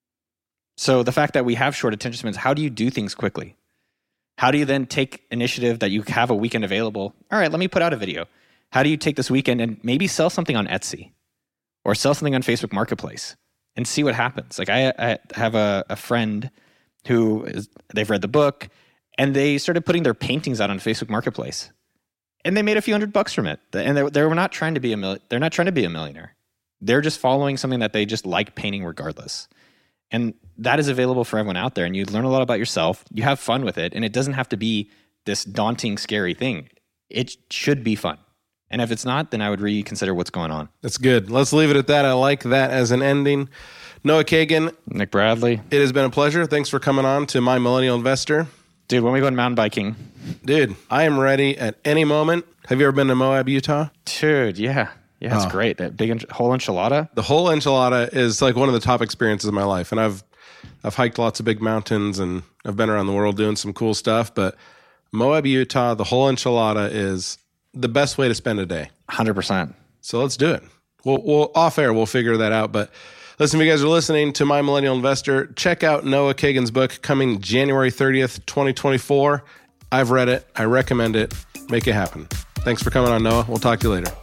So the fact that we have short attention spans, how do you do things quickly? How do you then take initiative that you have a weekend available? All right, let me put out a video. How do you take this weekend and maybe sell something on Etsy or sell something on Facebook Marketplace and see what happens? Like I, I have a, a friend who is, they've read the book and they started putting their paintings out on Facebook Marketplace and they made a few hundred bucks from it. And they, they were not trying to be a mil- they're not trying to be a millionaire. They're just following something that they just like painting regardless. And that is available for everyone out there. And you learn a lot about yourself. You have fun with it. And it doesn't have to be this daunting, scary thing. It should be fun. And if it's not, then I would reconsider what's going on. That's good. Let's leave it at that. I like that as an ending. Noah Kagan. Nick Bradley. It has been a pleasure. Thanks for coming on to My Millennial Investor. Dude, when we go mountain biking? Dude, I am ready at any moment. Have you ever been to Moab, Utah? Dude, yeah. Yeah, it's oh. great. That big en- whole enchilada. The whole enchilada is like one of the top experiences of my life. And I've I've hiked lots of big mountains and I've been around the world doing some cool stuff. But Moab, Utah, the whole enchilada is the best way to spend a day. one hundred percent. So let's do it. We'll, we'll off air, we'll figure that out. But listen, if you guys are listening to My Millennial Investor, check out Noah Kagan's book coming January thirtieth, twenty twenty-four. I've read it. I recommend it. Make it happen. Thanks for coming on, Noah. We'll talk to you later.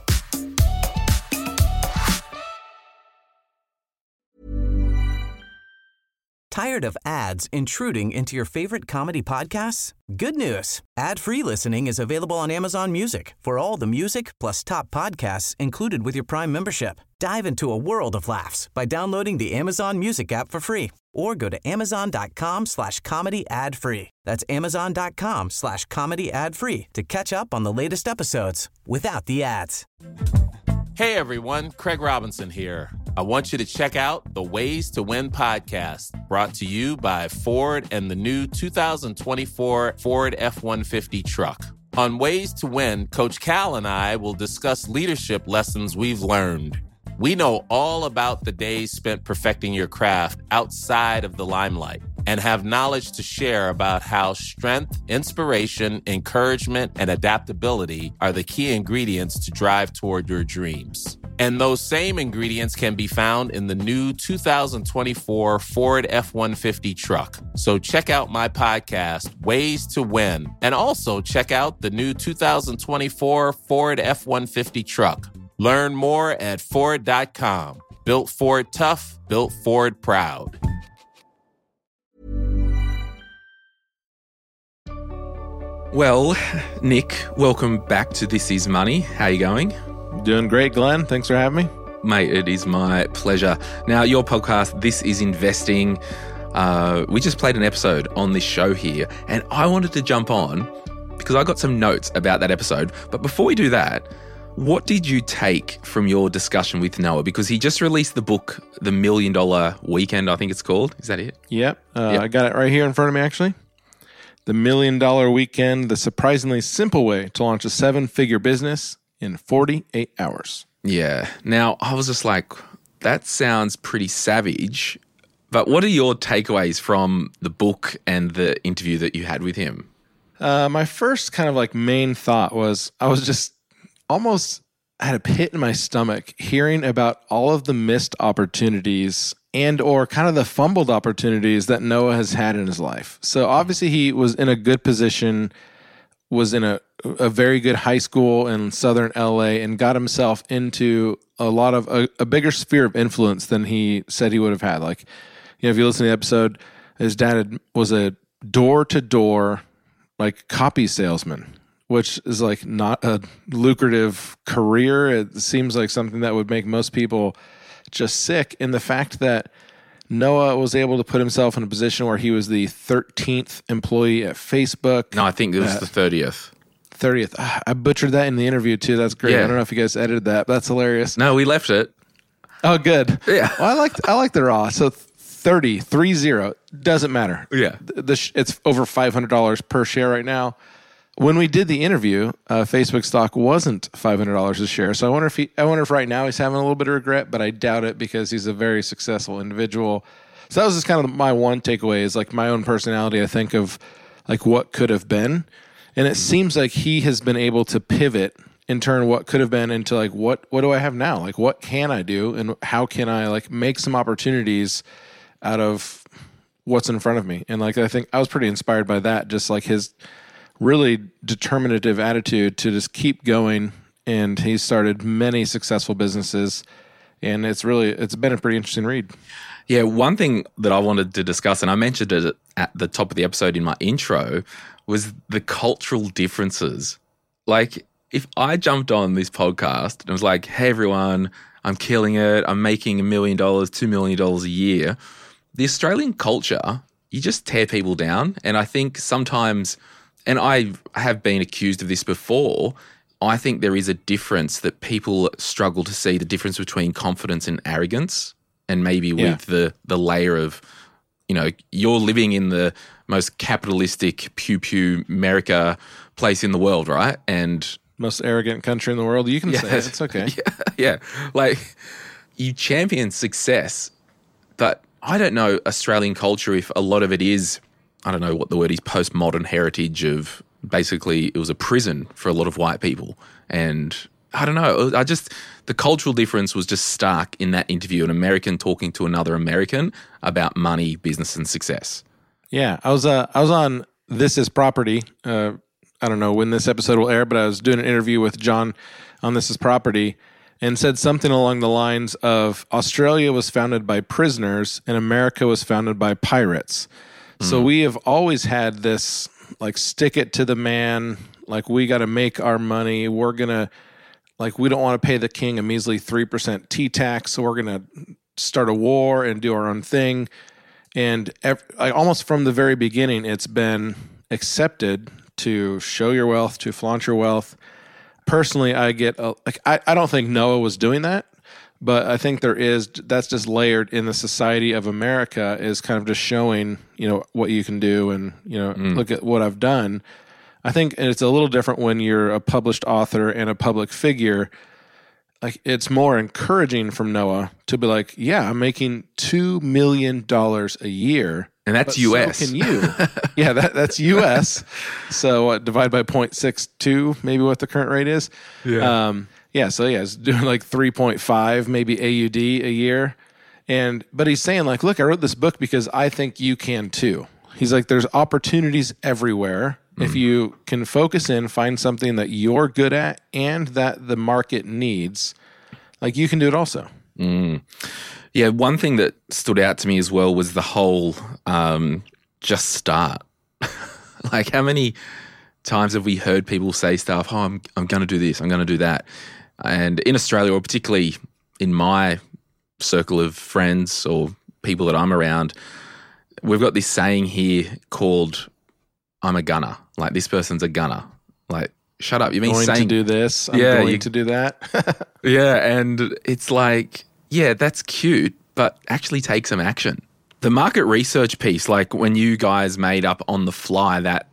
Tired of ads intruding into your favorite comedy podcasts? Good news. Ad-free listening is available on Amazon Music for all the music plus top podcasts included with your Prime membership. Dive into a world of laughs by downloading the Amazon Music app for free or go to amazon.com slash comedy ad free. That's amazon.com slash comedy ad free to catch up on the latest episodes without the ads. Hey everyone, Craig Robinson here. I want you to check out the Ways to Win podcast, brought to you by Ford and the new two thousand twenty-four Ford F one fifty truck. On Ways to Win, Coach Cal and I will discuss leadership lessons we've learned. We know all about the days spent perfecting your craft outside of the limelight and have knowledge to share about how strength, inspiration, encouragement, and adaptability are the key ingredients to drive toward your dreams. And those same ingredients can be found in the new two thousand twenty-four Ford F one fifty truck. So check out my podcast, Ways to Win, and also check out the new two thousand twenty-four Ford F one fifty truck. Learn more at Ford dot com. Built Ford tough, built Ford proud. Well, Nick, welcome back to This Is Money. How are you going? Doing great, Glenn. Thanks for having me. Mate, it is my pleasure. Now, your podcast, This Is Investing, uh, we just played an episode on this show here, and I wanted to jump on because I got some notes about that episode. But before we do that, what did you take from your discussion with Noah? Because he just released the book, The Million Dollar Weekend, I think it's called. Is that it? Yep. Uh, yep. I got it right here in front of me, actually. The Million Dollar Weekend, the surprisingly simple way to launch a seven-figure business in forty-eight hours. Yeah. Now, I was just like, that sounds pretty savage. But what are your takeaways from the book and the interview that you had with him? Uh, my first kind of like main thought was I was just almost had a pit in my stomach hearing about all of the missed opportunities and or kind of the fumbled opportunities that Noah has had in his life. So obviously he was in a good position, was in a, a very good high school in Southern L A and got himself into a lot of a, a bigger sphere of influence than he said he would have had. Like, you know, if you listen to the episode, his dad had, was a door-to-door like copy salesman, which is like not a lucrative career. It seems like something that would make most people just sick. And the fact that Noah was able to put himself in a position where he was the thirteenth employee at Facebook. No, I think it was uh, the thirtieth. thirtieth. Ah, I butchered that in the interview too. That's great. Yeah. I don't know if you guys edited that, but that's hilarious. No, we left it. Oh, good. Yeah. Well, I like I like the raw. So thirty, three zero, doesn't matter. Yeah. The, the sh- it's over five hundred dollars per share right now. When we did the interview, uh, Facebook stock wasn't five hundred dollars a share. So I wonder if he, I wonder if right now he's having a little bit of regret, but I doubt it because he's a very successful individual. So that was just kind of my one takeaway is like my own personality. I think of like what could have been. And it seems like he has been able to pivot and turn what could have been into like, what, what do I have now? Like, what can I do? And how can I like make some opportunities out of what's in front of me? And like, I think I was pretty inspired by that. Just like his really determinative attitude to just keep going. And he started many successful businesses, and it's really, it's been a pretty interesting read. Yeah. One thing that I wanted to discuss, and I mentioned it at the top of the episode in my intro, was the cultural differences. Like if I jumped on this podcast and was like, hey everyone, I'm killing it. I'm making a million dollars, two million dollars a year. The Australian culture, you just tear people down. And I think sometimes, and I have been accused of this before, I think there is a difference that people struggle to see the difference between confidence and arrogance. And maybe with Yeah. the the layer of, you know, you're living in the most capitalistic pew pew America place in the world, right? And Most arrogant country in the world. You can yeah, say it. It's okay. Yeah, yeah. Like you champion success, but I don't know Australian culture if a lot of it is, I don't know what the word is, postmodern heritage of basically it was a prison for a lot of white people. And I don't know. I just, the cultural difference was just stark in that interview, an American talking to another American about money, business, and success. Yeah, I was uh, I was on This Is Property. Uh, I don't know when this episode will air, but I was doing an interview with John on This Is Property and said something along the lines of Australia was founded by prisoners and America was founded by pirates. Mm. So we have always had this like stick it to the man, like we got to make our money. We're going to, like we don't want to pay the king a measly three percent T-tax, so we're going to start a war and do our own thing. And every, like almost from the very beginning, it's been accepted to show your wealth, to flaunt your wealth. Personally, I get a, like I, I don't think Noah was doing that, But I think there is, that's just layered in the society of America, is kind of just showing, you know, what you can do and, you know, mm. look at what I've done. I think it's a little different when you're a published author and a public figure. Like, it's more encouraging from Noah to be like, yeah, I'm making two million dollars a year. And that's U S. So can you? yeah, that, that's U S. So uh, divide by zero point six two, maybe what the current rate is. Yeah. Um, yeah, so yeah, it's doing like three point five maybe A U D a year. And but he's saying like, look, I wrote this book because I think you can too. He's like, there's opportunities everywhere. Mm. If you can focus in, find something that you're good at and that the market needs, like you can do it also. Mm. Yeah, one thing that stood out to me as well was the whole um, just start. Like, how many times have we heard people say stuff, oh, I'm, I'm going to do this, I'm going to do that. And in Australia, or particularly in my circle of friends or people that I'm around, we've got this saying here called, I'm a gunner. Like, this person's a gunner. Like, shut up. You've been going saying to do this. I'm yeah, going you, to do that. yeah, and it's like, yeah, that's cute, but actually take some action. The market research piece, like when you guys made up on the fly that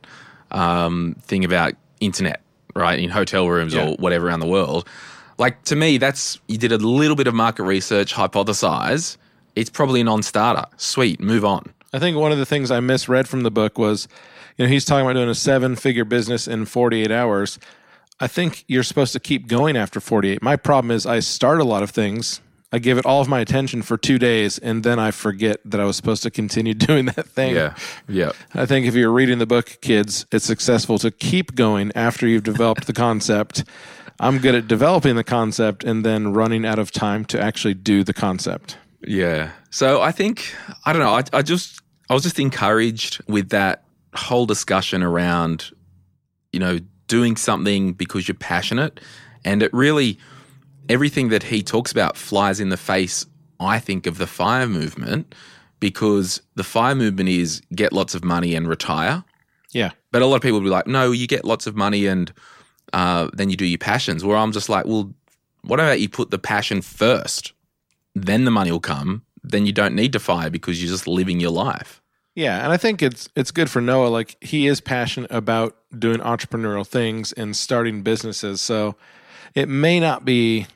um, thing about internet, right, in hotel rooms yeah. or whatever around the world, like to me, that's, you did a little bit of market research, hypothesize, it's probably a non-starter. Sweet, move on. I think one of the things I misread from the book was, you know, he's talking about doing a seven-figure business in forty-eight hours. I think you're supposed to keep going after forty-eight. My problem is I start a lot of things, I give it all of my attention for two days, and then I forget that I was supposed to continue doing that thing. Yeah, yeah. I think if you're reading the book, kids, it's successful to keep going after you've developed the concept. I'm good at developing the concept and then running out of time to actually do the concept. Yeah. So I think, I don't know, I, I just, I was just encouraged with that whole discussion around, you know, doing something because you're passionate. And it really, everything that he talks about flies in the face, I think, of the FIRE movement, because the FIRE movement is get lots of money and retire. Yeah. But a lot of people will be like, no, you get lots of money and uh, then you do your passions. Where I'm just like, well, what about you put the passion first? Then the money will come. Then you don't need to FIRE because you're just living your life. Yeah, and I think it's it's good for Noah. Like, he is passionate about doing entrepreneurial things and starting businesses. So it may not be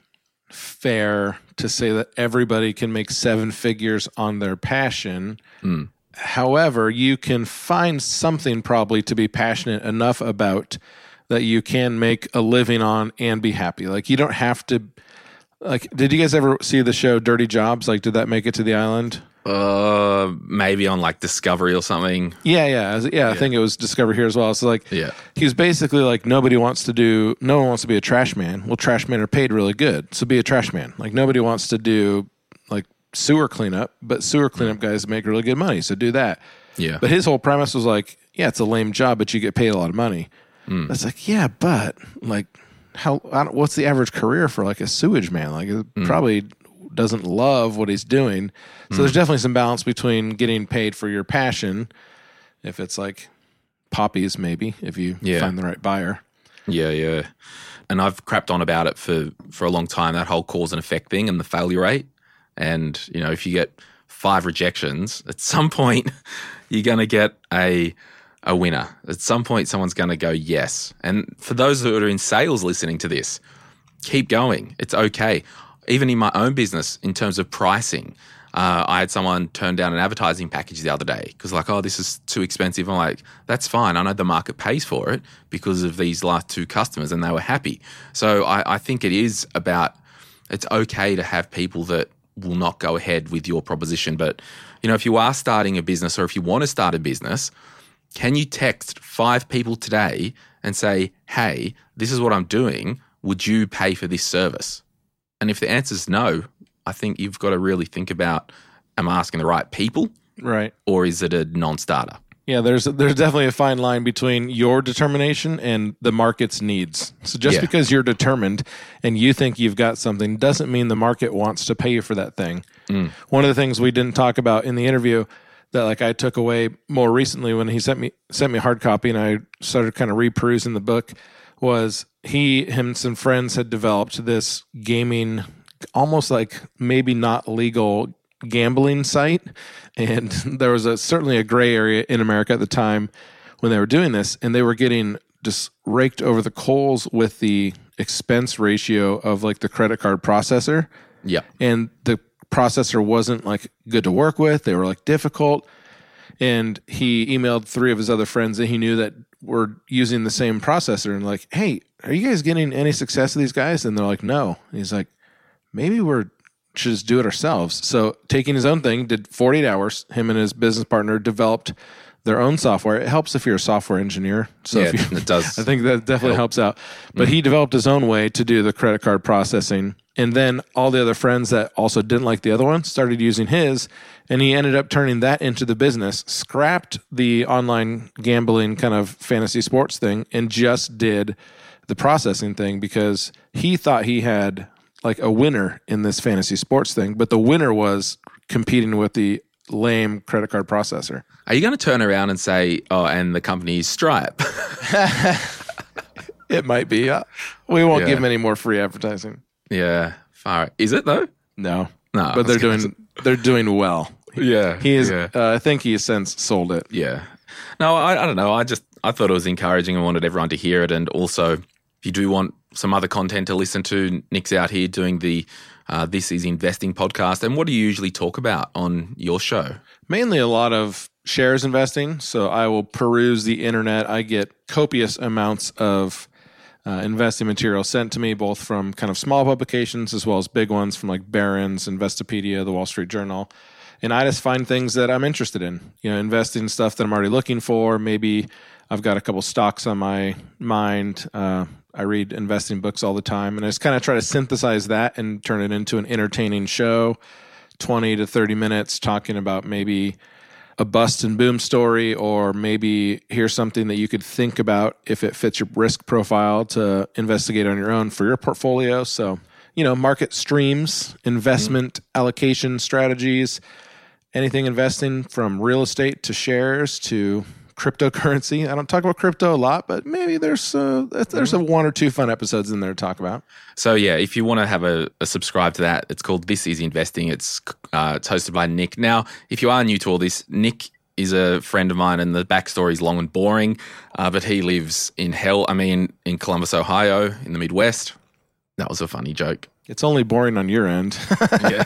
fair to say that everybody can make seven figures on their passion. Mm. However, you can find something probably to be passionate enough about that you can make a living on and be happy. Like, you don't have to, like, did you guys ever see the show Dirty Jobs? Like, did that make it to the island? Uh, maybe on like Discovery or something. Yeah, yeah, yeah. yeah. I think it was Discovery here as well. So like, yeah. he was basically like, nobody wants to do, no one wants to be a trash man. Well, trash men are paid really good, so be a trash man. Like, nobody wants to do like sewer cleanup, but sewer cleanup guys make really good money, so do that. Yeah. But his whole premise was like, yeah, it's a lame job, but you get paid a lot of money. Mm. That's like, yeah, but like, how? I don't, what's the average career for like a sewage man? Like, it mm. probably doesn't love what he's doing. So mm. there's definitely some balance between getting paid for your passion, if it's like poppies, maybe, if you yeah. find the right buyer. Yeah, yeah. And I've crapped on about it for, for a long time, that whole cause and effect thing and the failure rate. And, you know, if you get five rejections, at some point you're going to get a a winner. At some point someone's going to go yes. And for those that are in sales listening to this, keep going. It's okay. Even in my own business, in terms of pricing, uh, I had someone turn down an advertising package the other day because like, oh, this is too expensive. I'm like, that's fine. I know the market pays for it because of these last two customers, and they were happy. So I, I think it is about, it's okay to have people that will not go ahead with your proposition. But, you know, if you are starting a business, or if you want to start a business, can you text five people today and say, hey, this is what I'm doing. Would you pay for this service? And if the answer is no, I think you've got to really think about, am I asking the right people? Right. Or is it a non-starter? Yeah, there's there's definitely a fine line between your determination and the market's needs. So just yeah. because you're determined and you think you've got something doesn't mean the market wants to pay you for that thing. Mm. One of the things we didn't talk about in the interview that like I took away more recently when he sent me sent me a hard copy and I started kind of reperusing the book was he, him, and some friends had developed this gaming almost like maybe not legal gambling site. And there was a certainly a gray area in America at the time when they were doing this, and they were getting just raked over the coals with the expense ratio of like the credit card processor. Yeah. And the processor wasn't like good to work with. They were like difficult. And he emailed three of his other friends that he knew that were using the same processor and like, hey, are you guys getting any success with these guys? And they're like, no. And he's like, maybe we're should just do it ourselves. So taking his own thing, did forty-eight hours. Him and his business partner developed their own software. It helps if you're a software engineer. So yeah, if you, it does. I think that definitely help. helps out. But mm-hmm. he developed his own way to do the credit card processing. And then all the other friends that also didn't like the other one started using his. And he ended up turning that into the business, scrapped the online gambling kind of fantasy sports thing, and just did the processing thing because he thought he had like a winner in this fantasy sports thing. But the winner was competing with the lame credit card processor. Are you going to turn around and say, oh, and the company's Stripe? It might be. Uh, we won't Yeah. give him any more free advertising. Yeah. Far. Is it though? No. No. But they're I was gonna doing they're doing well. Yeah. He is Yeah. uh, I think he has since sold it. Yeah. No, I, I don't know. I just, I thought it was encouraging and wanted everyone to hear it. And also, if you do want some other content to listen to, Nick's out here doing the uh, This Is Investing podcast. And what do you usually talk about on your show? Mainly a lot of shares investing. So I will peruse the internet. I get copious amounts of uh, investing material sent to me, both from kind of small publications as well as big ones from like Barron's, Investopedia, the Wall Street Journal. And I just find things that I'm interested in, you know, investing in stuff that I'm already looking for. Maybe I've got a couple stocks on my mind. Uh, I read investing books all the time, and I just kind of try to synthesize that and turn it into an entertaining show, twenty to thirty minutes talking about maybe a bust and boom story, or maybe here's something that you could think about if it fits your risk profile to investigate on your own for your portfolio. So, you know, market streams, investment mm-hmm. allocation strategies, anything investing from real estate to shares to cryptocurrency. I don't talk about crypto a lot, but maybe there's uh, there's a one or two fun episodes in there to talk about. So yeah, if you want to have a, a subscribe to that, it's called This Is Investing. It's uh, it's hosted by Nick. Now, if you are new to all this, Nick is a friend of mine, and the backstory is long and boring, uh, but he lives in hell. I mean, in Columbus, Ohio, in the Midwest. That was a funny joke. It's only boring on your end. Yeah.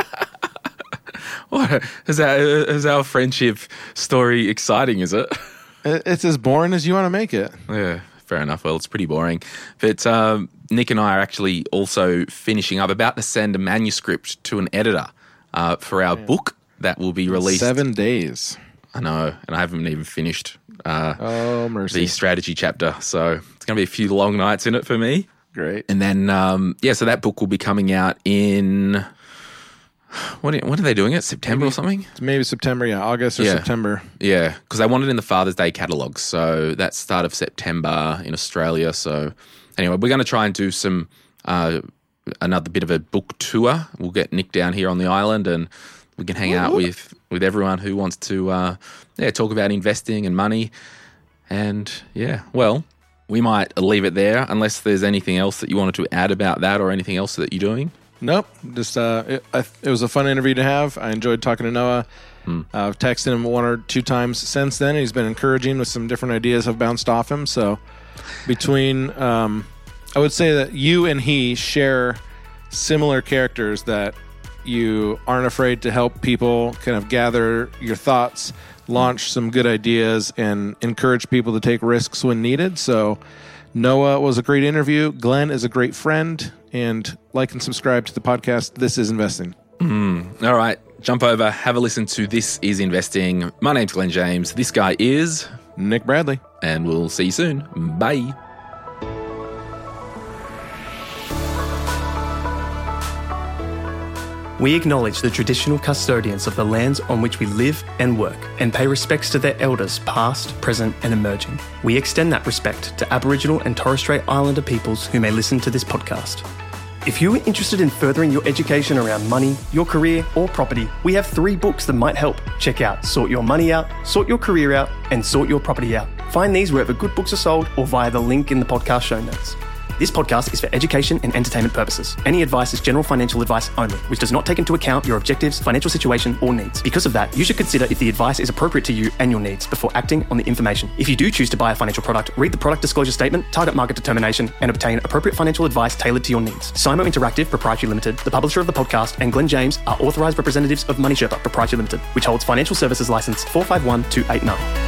What is that? Is our friendship story exciting? Is it? It's as boring as you want to make it. Yeah, fair enough. Well, it's pretty boring. But um, Nick and I are actually also finishing up, about to send a manuscript to an editor uh, for our yeah. book that will be released. Seven days. I know, and I haven't even finished uh, oh, mercy. the strategy chapter. So it's going to be a few long nights in it for me. Great. And then, um, yeah, so that book will be coming out in... What are, when are they doing it? September maybe, or something? Maybe September, yeah. August or yeah. September. Yeah, because they want it in the Father's Day catalogue. So that's start of September in Australia. So anyway, we're going to try and do some uh, another bit of a book tour. We'll get Nick down here on the island, and we can hang Ooh. out with, with everyone who wants to uh, yeah talk about investing and money. And yeah, well, we might leave it there unless there's anything else that you wanted to add about that or anything else that you're doing. Nope. Just uh, it, I, it was a fun interview to have. I enjoyed talking to Noah. Hmm. I've texted him one or two times since then. He's been encouraging with some different ideas have bounced off him. So between, um, I would say that you and he share similar characters, that you aren't afraid to help people kind of gather your thoughts, launch some good ideas, and encourage people to take risks when needed. So Noah was a great interview. Glenn is a great friend. And like and subscribe to the podcast, This Is Investing. Mm. All right. Jump over, have a listen to This Is Investing. My name's Glenn James. This guy is... Nick Bradley. And we'll see you soon. Bye. We acknowledge the traditional custodians of the lands on which we live and work, and pay respects to their elders past, present and emerging. We extend that respect to Aboriginal and Torres Strait Islander peoples who may listen to this podcast. If you are interested in furthering your education around money, your career or property, we have three books that might help. Check out Sort Your Money Out, Sort Your Career Out and Sort Your Property Out. Find these wherever good books are sold or via the link in the podcast show notes. This podcast is for education and entertainment purposes. Any advice is general financial advice only, which does not take into account your objectives, financial situation, or needs. Because of that, you should consider if the advice is appropriate to you and your needs before acting on the information. If you do choose to buy a financial product, read the product disclosure statement, target market determination, and obtain appropriate financial advice tailored to your needs. Simo Interactive Proprietary Limited, the publisher of the podcast, and Glenn James are authorized representatives of Money Sherpa Proprietary Limited, which holds financial services license four five one two eight nine.